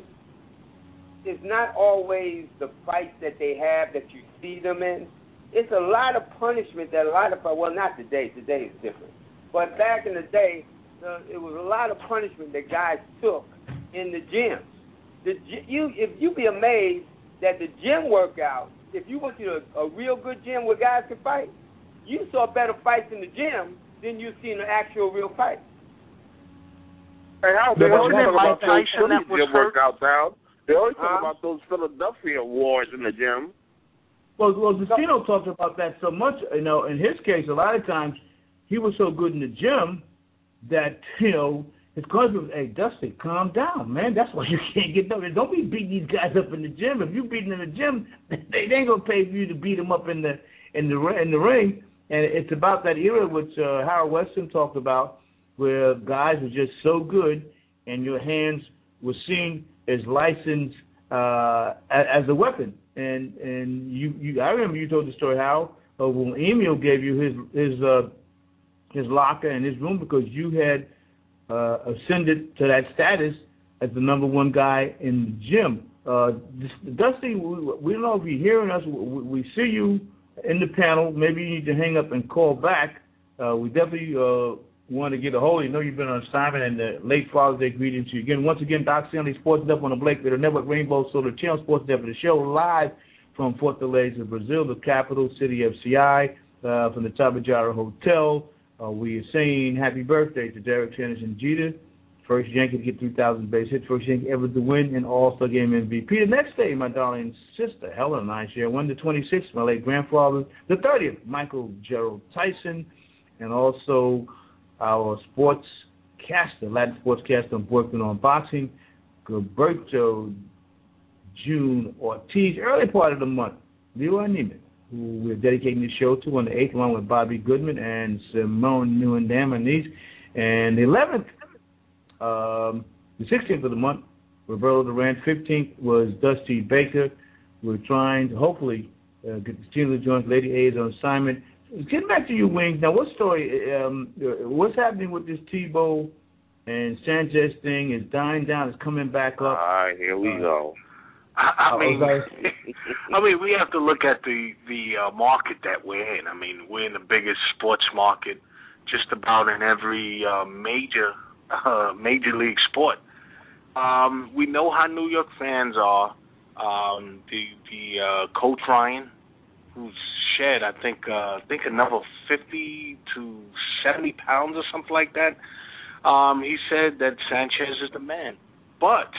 It's not always the fights that they have that you see them in. It's a lot of punishment that a lot of well not today. Today is different, but back in the day, uh, it was a lot of punishment that guys took in the gym. The you if you be amazed that the gym workout. If you went to a, a real good gym where guys can fight, you saw better fights in the gym than you see in the actual real fight. Hey, how they always talk about those Philly gym workouts, Al. They always talk huh? about those Philadelphia wars in the gym. Well, well, Destino talks about that so much. You know, in his case, a lot of times he was so good in the gym that you know. His coach was, hey, Dusty, calm down, man. That's why you can't get done. Don't be beating these guys up in the gym. If you beat them in the gym, they, they ain't gonna pay for you to beat them up in the in the in the ring. And it's about that era which uh, Harold Weston talked about, where guys were just so good, and your hands were seen as licensed uh, as, as a weapon. And and you, you, I remember you told the story, Harold, uh, when Emil gave you his his uh, his locker and his room because you had. Uh, ascended to that status as the number one guy in the gym. Uh, Dusty, we, we don't know if you're hearing us. We, we see you in the panel. Maybe you need to hang up and call back. Uh, we definitely uh, want to get a hold of you. Know you've been on assignment, and the late Father's Day greetings to you again. Once again, Doc Stanley, Sports Depth on the Blake Radio Network, Rainbow Solar Channel, Sports Depth of the show, live from Fortaleza, Brazil, the capital city of C I, uh, from the Tabajara Hotel. Uh, we are saying happy birthday to Derek Anderson Jeter, first Yankee to get three thousand base hits, first Yankee ever to win an All-Star Game M V P. The next day, my darling sister, Helen and I share one to twenty-six, my late grandfather. The thirtieth, Michael Gerald Tyson, and also our sportscaster, Latin sportscaster working on boxing, Gilberto June Ortiz, early part of the month, Leroy Neiman, who we're dedicating the show to on the eighth, along with Bobby Goodman and Simone Newendam, my niece. And the eleventh, um, the sixteenth of the month, Roberto Durant. fifteenth was Dusty Baker. We're trying to hopefully uh, get the team to join Lady A is on assignment. Getting back to you, Wings. Now, what story, um, what's happening with this Tebow and Sanchez thing? Is dying down, is coming back up. All right, here we uh, go. I, I mean, I mean, we have to look at the the uh, market that we're in. I mean, we're in the biggest sports market, just about in every uh, major uh, major league sport. Um, we know how New York fans are. Um, the the uh, Coach Ryan, who's shed, I think, uh, I think another fifty to seventy pounds or something like that. Um, he said that Sanchez is the man. But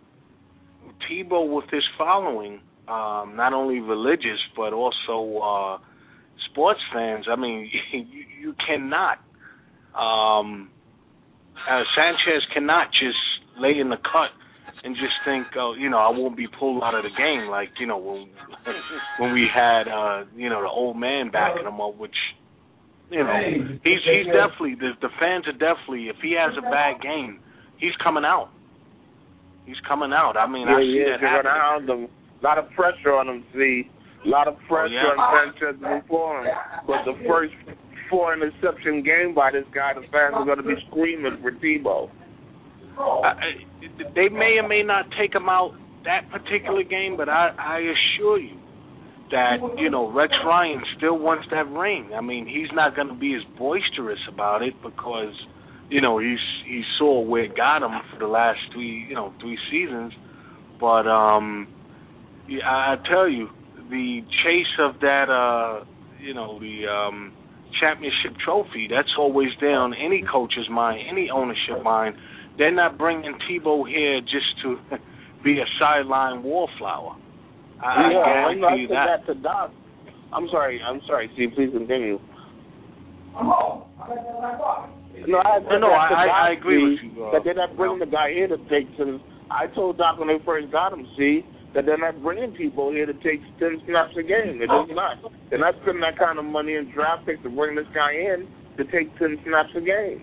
Tebow, with his following, um, not only religious but also uh, sports fans, I mean, you, you cannot, um, uh, Sanchez cannot just lay in the cut and just think, oh, you know, I won't be pulled out of the game like, you know, when when we had, uh, you know, the old man backing him up, which, you know, he's he's definitely, the, the fans are definitely, if he has a bad game, he's coming out. He's coming out. I mean, yeah, I see yeah, that happening. A lot of pressure on him, see. A lot of pressure oh, yeah. on Sanchez before him. But the first four interception game by this guy, the fans are going to be screaming for Tebow. I, they may or may not take him out that particular game, but I, I assure you that, you know, Rex Ryan still wants that ring. I mean, he's not going to be as boisterous about it because, you know, he's he saw where it got him for the last three, you know, three seasons. But um, yeah, I tell you, the chase of that, uh, you know, the um, championship trophy, that's always there on any coach's mind, any ownership mind. They're not bringing Tebow here just to be a sideline wallflower. I, yeah, I guarantee I you said that. that to Doc. I'm sorry. I'm sorry. See, please continue. No, I no, no I, Doc, I agree see, with you. Uh, that they're not bringing no. the guy here to take some. I told Doc when they first got him, see, that they're not bringing people here to take ten snaps a game. They're just not. They're not spending that kind of money in draft picks to bring this guy in to take ten snaps a game.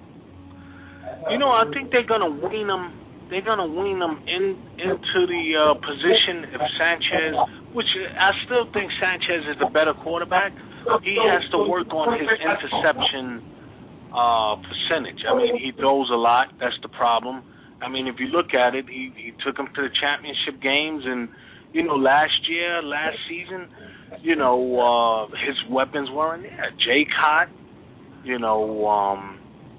You know, I think they're gonna wean him. They're gonna wean him in into the uh, position of Sanchez, which I still think Sanchez is the better quarterback. He has to work on his interception uh, percentage. I mean, he throws a lot. That's the problem. I mean, if you look at it, he, he took him to the championship games, and you know, last year, last season, you know, uh, his weapons weren't there. Jay Cott, you know. Um,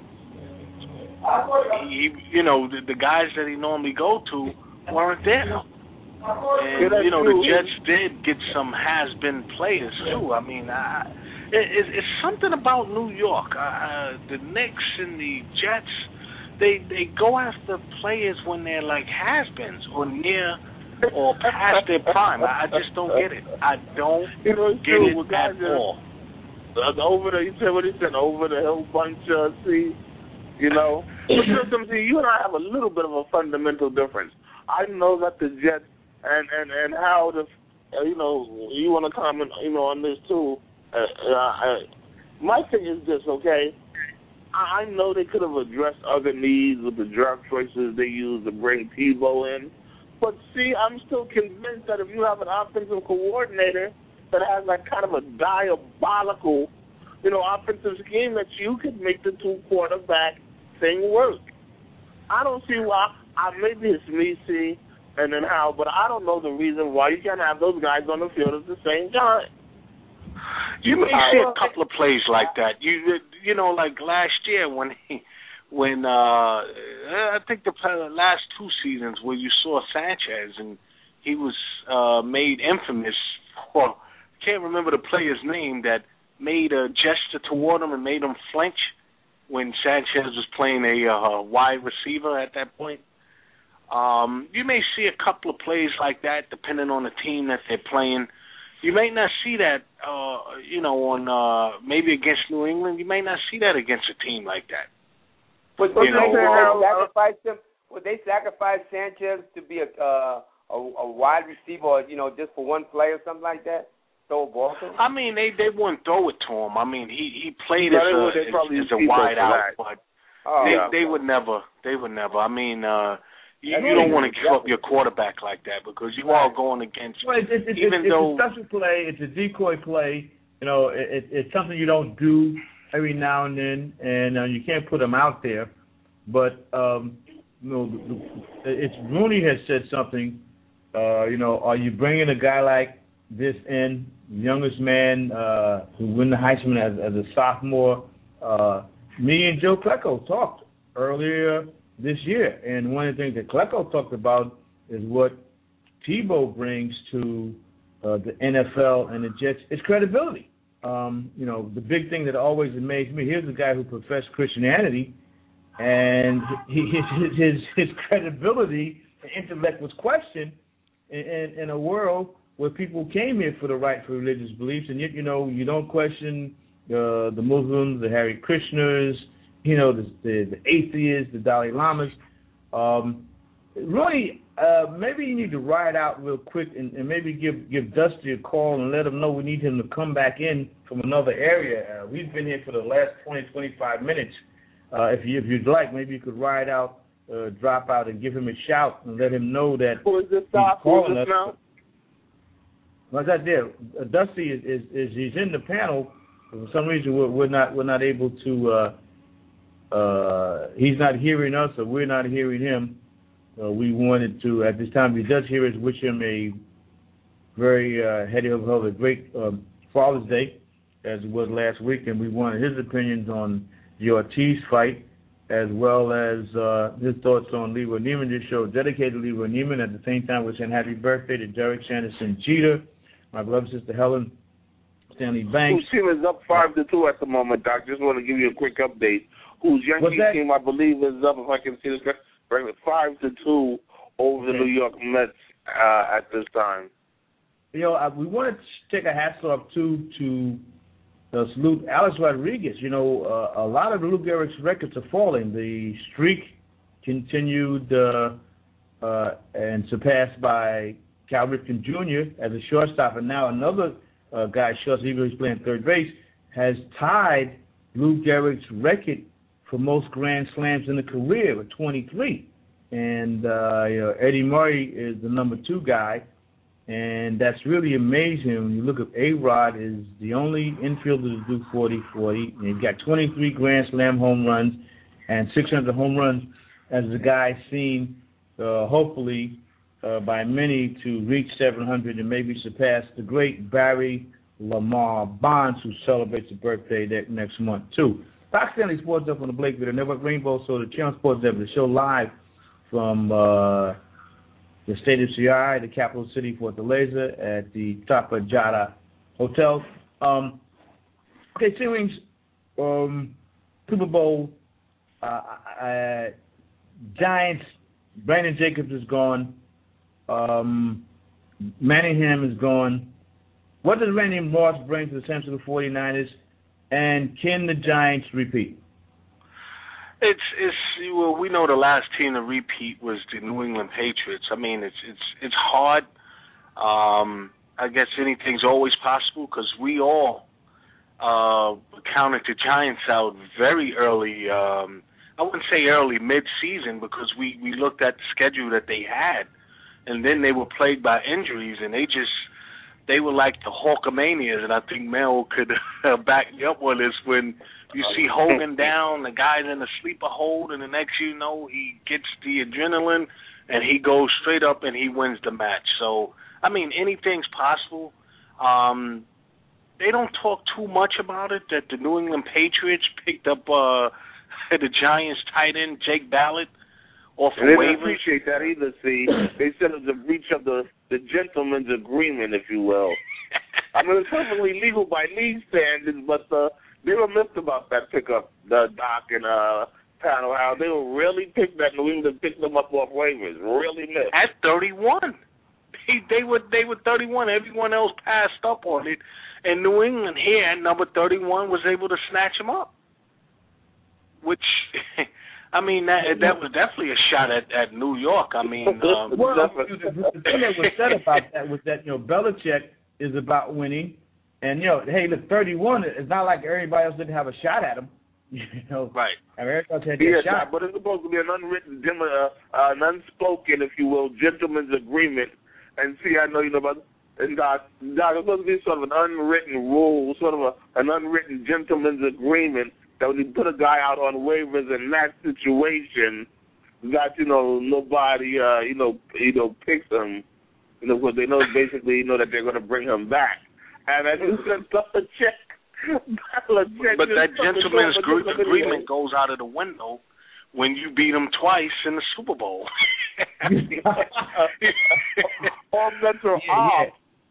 He, you know, the, the guys that he normally go to weren't there, and you know the Jets did get some has-been players too. I mean, I, it, it's something about New York. Uh, the Knicks and the Jets, they they go after players when they're like has-beens or near or past their prime. I, I just don't get it. I don't you know, get true. it at all. Uh, over the, you said what he said, over the hill bunch. Uh, see. You know, but you know, see, you and I have a little bit of a fundamental difference. I know that the Jets and and and how the, uh, you know, you want to comment, you know, on this too. Uh, uh, my thing is this, okay? I, I know they could have addressed other needs with the draft choices they used to bring Tebow in, but see, I'm still convinced that if you have an offensive coordinator that has that kind of a diabolical, you know, offensive scheme, that you could make the two quarterback thing work. I don't see why. I, maybe it's me, see, and then how, but I don't know the reason why you can't have those guys on the field at the same time. You may see a couple of plays like that. You you know, like last year when he, when uh, I think the last two seasons where you saw Sanchez and he was uh, made infamous for, I can't remember the player's name, that made a gesture toward him and made him flinch when Sanchez was playing a uh, wide receiver at that point. Um, you may see a couple of plays like that depending on the team that they're playing. You may not see that, uh, you know, on uh, maybe against New England. You may not see that against a team like that. Would you they know, sacrifice him? Would they sacrifice Sanchez to be a, uh, a a wide receiver, or, you know, just for one play or something like that? Throw a ball to him? I mean, they they wouldn't throw it to him. I mean, he he played no, as a would, as, as a wide out, but oh, they yeah. they would never. They would never. I mean, uh, you, you don't want to give up your quarterback like that because you right. are going against. Well, it's, it's, even it's, though it's a special play, it's a decoy play. You know, it, it's something you don't do every now and then, and uh, you can't put them out there. But um, you know, it's Rooney has said something. Uh, you know, are you bringing a guy like this in, youngest man uh, who won the Heisman as, as a sophomore? Uh, me and Joe Klecko talked earlier this year. And one of the things that Klecko talked about is what Tebow brings to uh, the N F L and the Jets is credibility. Um, you know, the big thing that always amazed me, here's a guy who professed Christianity, and he, his, his his credibility and intellect was questioned in, in, in a world where people came here for the right for religious beliefs, and yet, you know, you don't question uh, the Muslims, the Hare Krishnas, you know, the, the, the atheists, the Dalai Lamas. Um, really, uh, maybe you need to ride out real quick and, and maybe give, give Dusty a call and let him know we need him to come back in from another area. Uh, we've been here for the last twenty, twenty-five minutes. Uh, if, you, if you'd like, maybe you could ride out, uh, drop out, and give him a shout and let him know that Who is this, he's calling us. now? What's that there? Uh, Dusty is, is, is he's in the panel. For some reason, we're, we're not we're not able to. Uh, uh, he's not hearing us, or we're not hearing him. Uh, we wanted to, at this time, he does hear us, wish him a very uh, heady of a great um, Father's Day, as it was last week, and we wanted his opinions on the Ortiz fight, as well as uh, his thoughts on Leroy Neiman. This show dedicated to Leroy Neiman. At the same time, we're saying happy birthday to Derek Sanderson Jeter, my beloved sister Helen Stanley Banks. Whose team is up five to two at the moment, Doc? Just want to give you a quick update. Whose Yankee team, I believe, is up, if I can see this correct, five to two over the New York Mets uh, at this time. You know, uh, we wanted to take a hats off too to uh, salute Alex Rodriguez. You know, uh, a lot of Lou Gehrig's records are falling. The streak continued uh, uh, and surpassed by Cal Ripken Junior as a shortstop, and now another uh, guy, shortstop, even though he's playing third base, has tied Lou Gehrig's record for most Grand Slams in the career with twenty-three. And uh, you know, Eddie Murray is the number two guy, and that's really amazing when you look at A-Rod is the only infielder to do forty forty. And he's got twenty-three Grand Slam home runs and six hundred home runs as the guy seen, uh, hopefully, uh, by many to reach seven hundred and maybe surpass the great Barry Lamar Bonds, who celebrates a birthday that next month, too. Doc Stanley Sports Up on the Blake Video Network, Rainbow Soda Channel Sports Network, the show live from uh, the state of C R I, the capital city, Fortaleza, at the Tapajara Hotel. Um, okay, series, um, Super Bowl, uh, uh, Giants, Brandon Jacobs is gone. Um, Manningham is gone. What does Randy Moss bring to the San Francisco forty-niners? And can the Giants repeat? It's it's well, we know the last team to repeat was the New England Patriots. I mean, it's it's it's hard. Um, I guess anything's always possible because we all uh, counted the Giants out very early. Um, I wouldn't say early, mid-season, because we, we looked at the schedule that they had, and then they were plagued by injuries, and they just they were like the Hulkamanias, and I think Mel could back me up on this. When you see Hogan down, the guy's in a sleeper hold, and the next you know, he gets the adrenaline, and he goes straight up and he wins the match. So, I mean, anything's possible. Um, they don't talk too much about it, that the New England Patriots picked up uh, the Giants tight end, Jake Ballard, off of waivers. They waivers. didn't appreciate that either, see. They said it was a breach of the, the gentleman's agreement, if you will. I mean, it's perfectly legal by league standards, but uh, they were miffed about that pickup, the Doc and uh, panel, how they were really picked that New England picked them up off waivers. Really miffed. At thirty-one. They, they were they were thirty-one. Everyone else passed up on it. And New England here at number thirty-one was able to snatch them up. Which... I mean, that that was definitely a shot at, at New York. I mean, um, well, the, the thing that was said about that was that, you know, Belichick is about winning. And, you know, hey, look, thirty-one, it's not like everybody else didn't have a shot at him. You know, right. Everybody else had yeah, their shot. But it's supposed to be an unwritten, uh, uh, an unspoken, if you will, gentleman's agreement. And see, I know you know about and Doc, Doc, it's supposed to be sort of an unwritten rule, sort of a, an unwritten gentleman's agreement. That when you put a guy out on waivers in that situation, that you know nobody uh, you know you know picks him, you know because they know basically you know that they're going to bring him back, and I just said Belichick. But that gentleman's agreement goes out of the window when you beat them twice in the Super Bowl. All bets are yeah, off.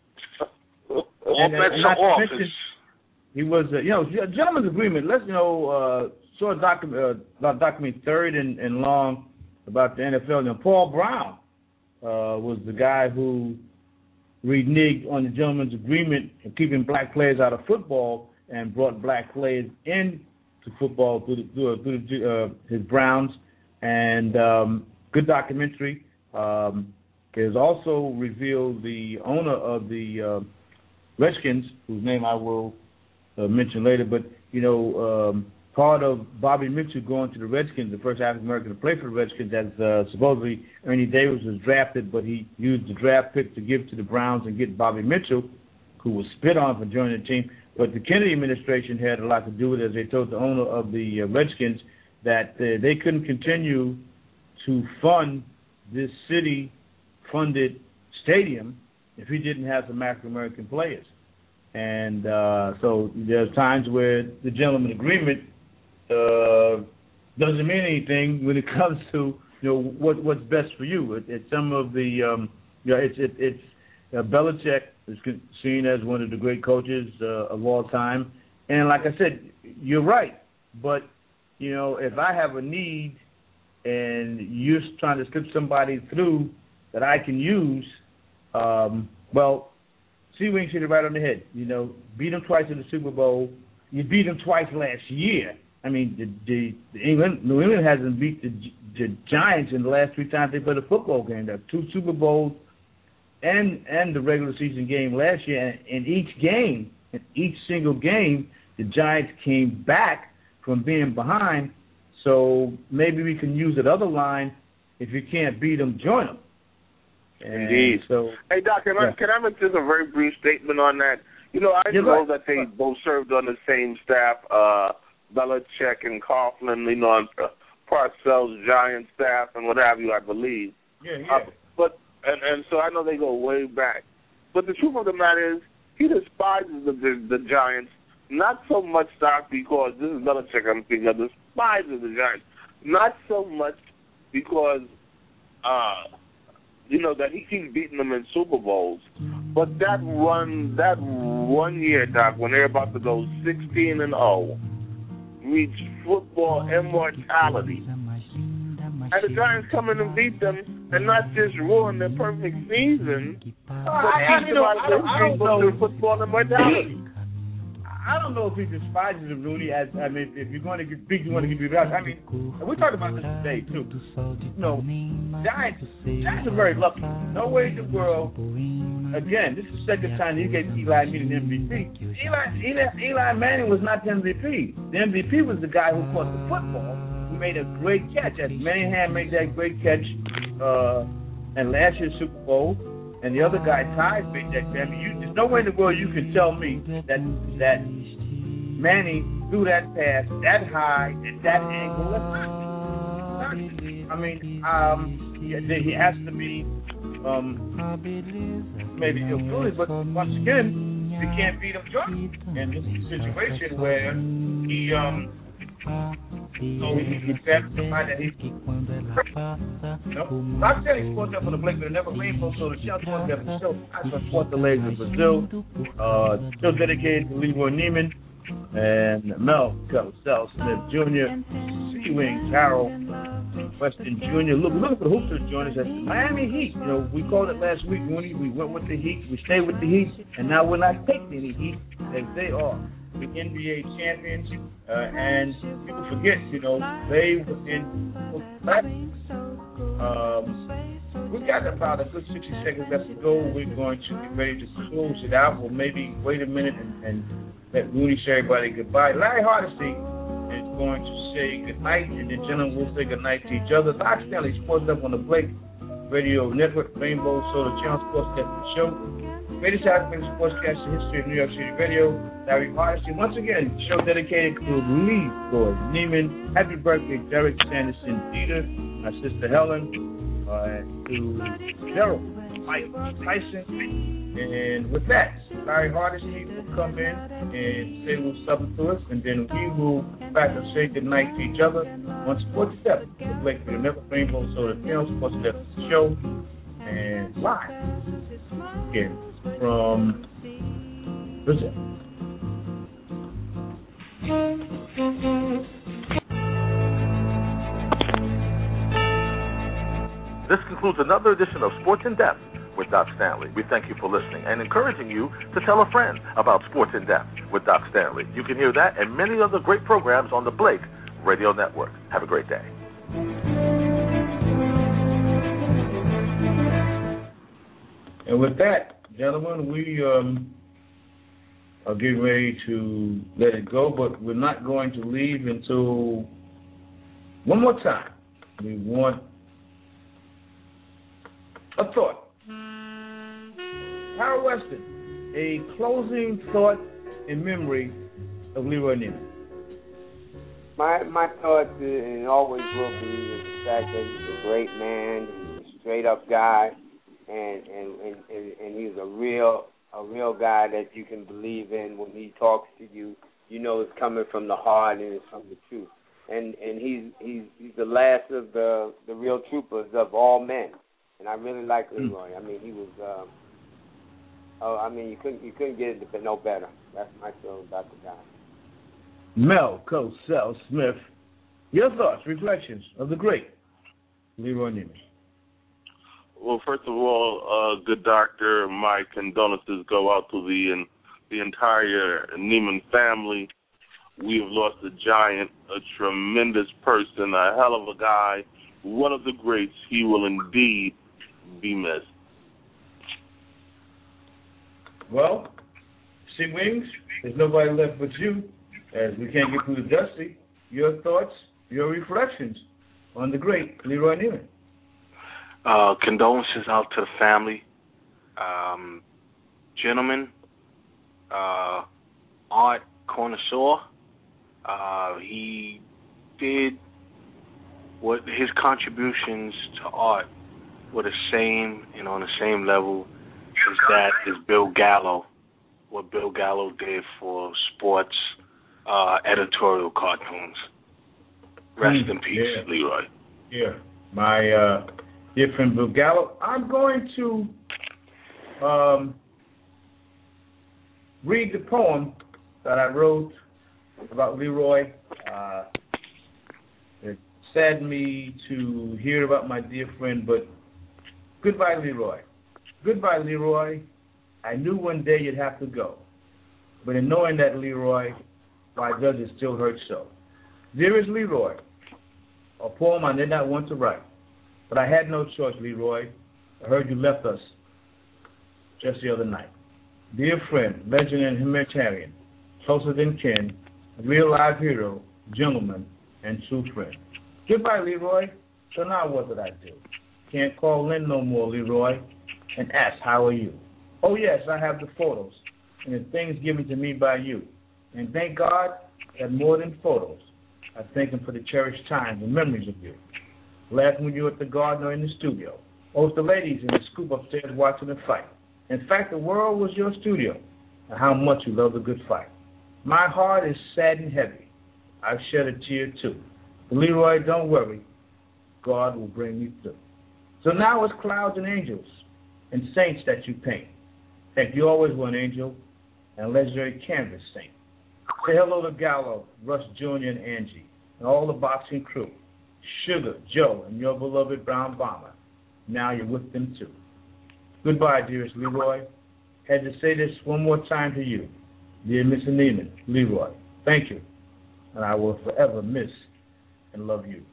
Yeah. All and, bets and are off. Mention, he was, uh, you know, a gentleman's agreement. Let's, you know, uh, saw a document, uh, document third and, and long about the N F L. You know, Paul Brown uh, was the guy who reneged on the gentleman's agreement of keeping black players out of football and brought black players into football through, the, through, through uh, his Browns. And um, good documentary. Um, it has also revealed the owner of the uh, Redskins, whose name I will uh, mention later. But, you know, um, part of Bobby Mitchell going to the Redskins, the first African-American to play for the Redskins, as uh, supposedly Ernie Davis was drafted, but he used the draft pick to give to the Browns and get Bobby Mitchell, who was spit on for joining the team. But the Kennedy administration had a lot to do with it, as they told the owner of the uh, Redskins that uh, they couldn't continue to fund this city-funded stadium if he didn't have some African-American players. And uh, so there's times where the gentleman agreement uh, doesn't mean anything when it comes to, you know, what what's best for you. It, it's some of the, um, you know, it's it, it's uh, Belichick is seen as one of the great coaches uh, of all time. And like I said, you're right. But, you know, if I have a need and you're trying to slip somebody through that I can use, um, well, C-Wing hit it right on the head. You know, beat them twice in the Super Bowl. You beat them twice last year. I mean, the, the, the England, New England hasn't beat the, the Giants in the last three times they played a football game. There are two Super Bowls and and the regular season game last year. And in each game, in each single game, the Giants came back from being behind. So maybe we can use that other line. If you can't beat them, join them. And Indeed. So, hey, Doc, can, yeah. I, can I make just a very brief statement on that? You know, I yeah, know right. that they both served on the same staff, uh, Belichick and Coughlin, you know, on Parcells' Giant staff and what have you, I believe. Yeah, yeah. Uh, but and, and so I know they go way back. But the truth of the matter is, he despises the, the, the Giants, not so much, Doc, because this is Belichick I'm speaking of, despises the Giants. Not so much because, uh, you know, that he keeps beating them in Super Bowls. But that run, that one year, Doc, when they're about to go sixteen and oh, reach football immortality. And the Giants come in and beat them and not just ruin their perfect season, but I, I, keep you them know, out I don't, I don't know. of football immortality. I don't know if he despises him, Rudy. As I mean, if you're going to get big, you want to get big. I mean, we talked about this today too. You know, Giants, Giants are very lucky. No way in the world. Again, this is the second time he gave Eli Manning an M V P. Eli, Eli, Eli Manning was not the M V P. The M V P was the guy who caught the football, who made a great catch. As Manningham made that great catch uh, in last year's Super Bowl. And the other guy, Ty, made that. I mean, you, there's no way in the world you can tell me that that Manning threw that pass that high at that angle. I mean, um, he, he has to be um, maybe ill-footed, but once again, we can't beat him drunk. And this is a situation where he um. So he can grab somebody that he no. I'm telling you, Sports Up on the Blake, but never rainbow, so the Chelsea Sports Up show. I support the legs of Brazil. Uh, still dedicated to Leroy Neiman and Mel Cell Smith Junior, C-Wing, Carol, Weston Junior Look, look for the hoops to join us at the Miami Heat. You know, we called it last week, Mooney. We went with the Heat, we stayed with the Heat, and now we're not taking any Heat as they are the N B A champions, uh, and people forget, you know, they were in um, we got about a good sixty seconds left to go. We're going to get ready to close it out. Well, maybe wait a minute and, and let Mooney say everybody goodbye. Larry Hardesty is going to say goodnight, and the gentlemen will say goodnight to each other. Doc Stanley, Sports Up on the Blake Radio Network, Rainbow Solar Channel Sports Show. Greatest African sportscast in the history of New York City radio, Larry Hardesty. Once again, show dedicated to Leroy Neiman. Happy birthday, Derek Sanderson Dieter, my sister Helen, uh, to Gerald, Mike Tyson. And with that, Larry Hardesty will come in and say a little something to us, and then we will back and say goodnight to each other. on Sports Depth, the Blake Radio Network, Rainbow Solar Channel, Sports Depth Show, and live again from Brazil. This concludes another edition of Sports in Depth with Doc Stanley. We thank you for listening and encouraging you to tell a friend about Sports in Depth with Doc Stanley. You can hear that and many other great programs on the Blake Radio Network. Have a great day. And with that, gentlemen, we um, are getting ready to let it go, but we're not going to leave until one more time. We want a thought. Harold Weston, a closing thought in memory of Leroy Neiman. My my thought is, and always will be, is the fact that he's a great man, he's a straight up guy, and and, and, and, and he's a real a real guy that you can believe in when he talks to you. You know it's coming from the heart and it's from the truth. And and he's he's he's the last of the the real troopers of all men. And I really like Leroy. I mean, he was. Um, oh, I mean, you couldn't you couldn't get it no better. That's my feeling about the guy. Mel Cosell Smith, your thoughts, reflections of the great Leroy Neiman. Well, first of all, uh, good doctor, my condolences go out to the the entire Neiman family. We have lost a giant, a tremendous person, a hell of a guy, one of the greats. He will indeed be missed. Well, see, Wings, there's nobody left but you, as we can't get through the Dusty. Your thoughts, your reflections on the great Leroy Neiman. Uh, condolences out to the family. Um, gentlemen, uh, art connoisseur. Uh, he did what his contributions to art were the same and on the same level as that is Bill Gallo, what Bill Gallo did for sports uh, editorial cartoons. Rest mm, in peace, yeah. Leroy. Yeah, my uh, dear friend Bill Gallo. I'm going to um, read the poem that I wrote about Leroy. Uh, it saddened me to hear about my dear friend, but goodbye, Leroy. Goodbye, Leroy. I knew one day you'd have to go. But in knowing that, Leroy, why does it still hurt so? Dearest Leroy, a poem I did not want to write, but I had no choice, Leroy. I heard you left us just the other night. Dear friend, legend and humanitarian, closer than kin, a real live hero, gentleman, and true friend. Goodbye, Leroy. So now what did I do? Can't call in no more, Leroy, and ask, how are you? Oh, yes, I have the photos and the things given to me by you. And thank God that more than photos, I thank him for the cherished times and memories of you. Laughing with you at the garden or in the studio. Or with the ladies in the scoop upstairs watching the fight. In fact, the world was your studio, and how much you love a good fight. My heart is sad and heavy. I've shed a tear too. But Leroy, don't worry. God will bring me through. So now it's clouds and angels and saints that you paint. Heck, you always were an angel and a legendary canvas saint. Say hello to Gallo, Russ Junior and Angie, and all the boxing crew. Sugar, Joe, and your beloved Brown Bomber. Now you're with them too. Goodbye, dearest Leroy. Had to say this one more time to you. Dear Mister Neiman, Leroy, thank you. And I will forever miss and love you.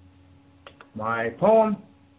My poem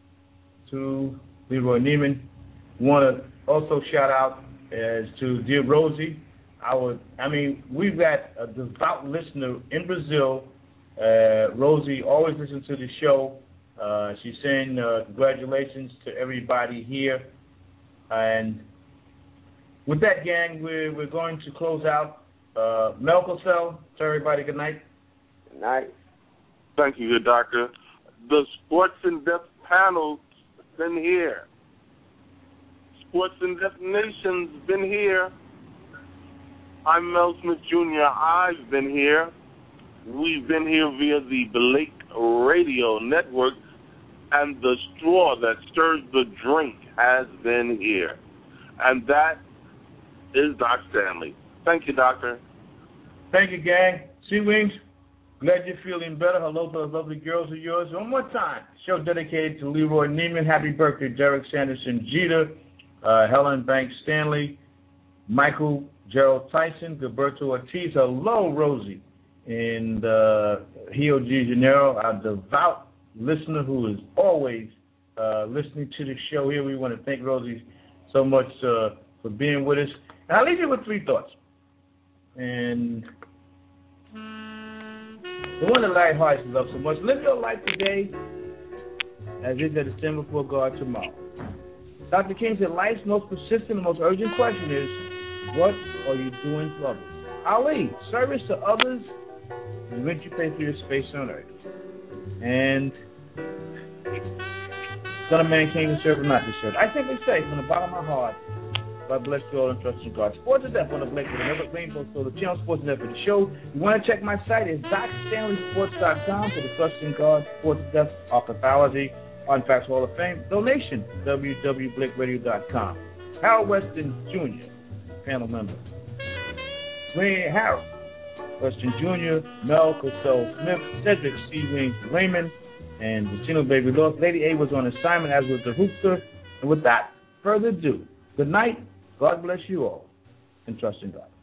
to Leroy Neiman. Want to also shout out as to dear Rosie. I would, I mean, we've got a devout listener in Brazil. Uh, Rosie always listens to the show. Uh, she's saying uh, congratulations to everybody here. And with that, gang, we're, we're going to close out. Uh, Mel Cosell, tell everybody good night. Good night. Thank you, good doctor. The Sports in Depth panel's been here. Sports in Depth Nation's been here. I'm Mel Smith Junior I've been here. We've been here via the Blake Radio Network, and the straw that stirs the drink has been here. And that is Doc Stanley. Thank you, Doctor. Thank you, gang. Sea Wings, glad you're feeling better. Hello to those lovely girls of yours. One more time. Show dedicated to Leroy Neiman. Happy birthday, Derek Sanderson Jeter, uh, Helen Banks Stanley, Michael Gerald Tyson, Gilberto Ortiz. Hello, Rosie, in uh, Rio de Janeiro, our devout listener who is always uh, listening to the show here. We want to thank Rosie so much uh, for being with us. And I'll leave you with three thoughts. And the one that Larry Harris loves so much: live your life today as if that is stand before God tomorrow. Doctor King said, life's most persistent and most urgent question is, what are you doing for others? Ali, service to others is when you pay for your space on earth. And Son of Man came to serve and not to serve. I simply say, from the bottom of my heart, God bless you all and trust in God. Sports and Death on the Blake with another Rainbow Soul, the channel Sports and Death for the show. You want to check my site, it's doc stanley sports dot com for the Trust in God, Sports and Death, Archiveology, Artifacts Hall of Fame, donation, w w w dot blake radio dot com. Harold Weston Junior, panel member. Dwayne Harold Weston Junior, Mel Cosell Smith, Cedric C. Wings Raymond, and Lucino Baby Love. Lady A was on assignment, as was the Hoopster. And without further ado, good night. God bless you all, and trust in God.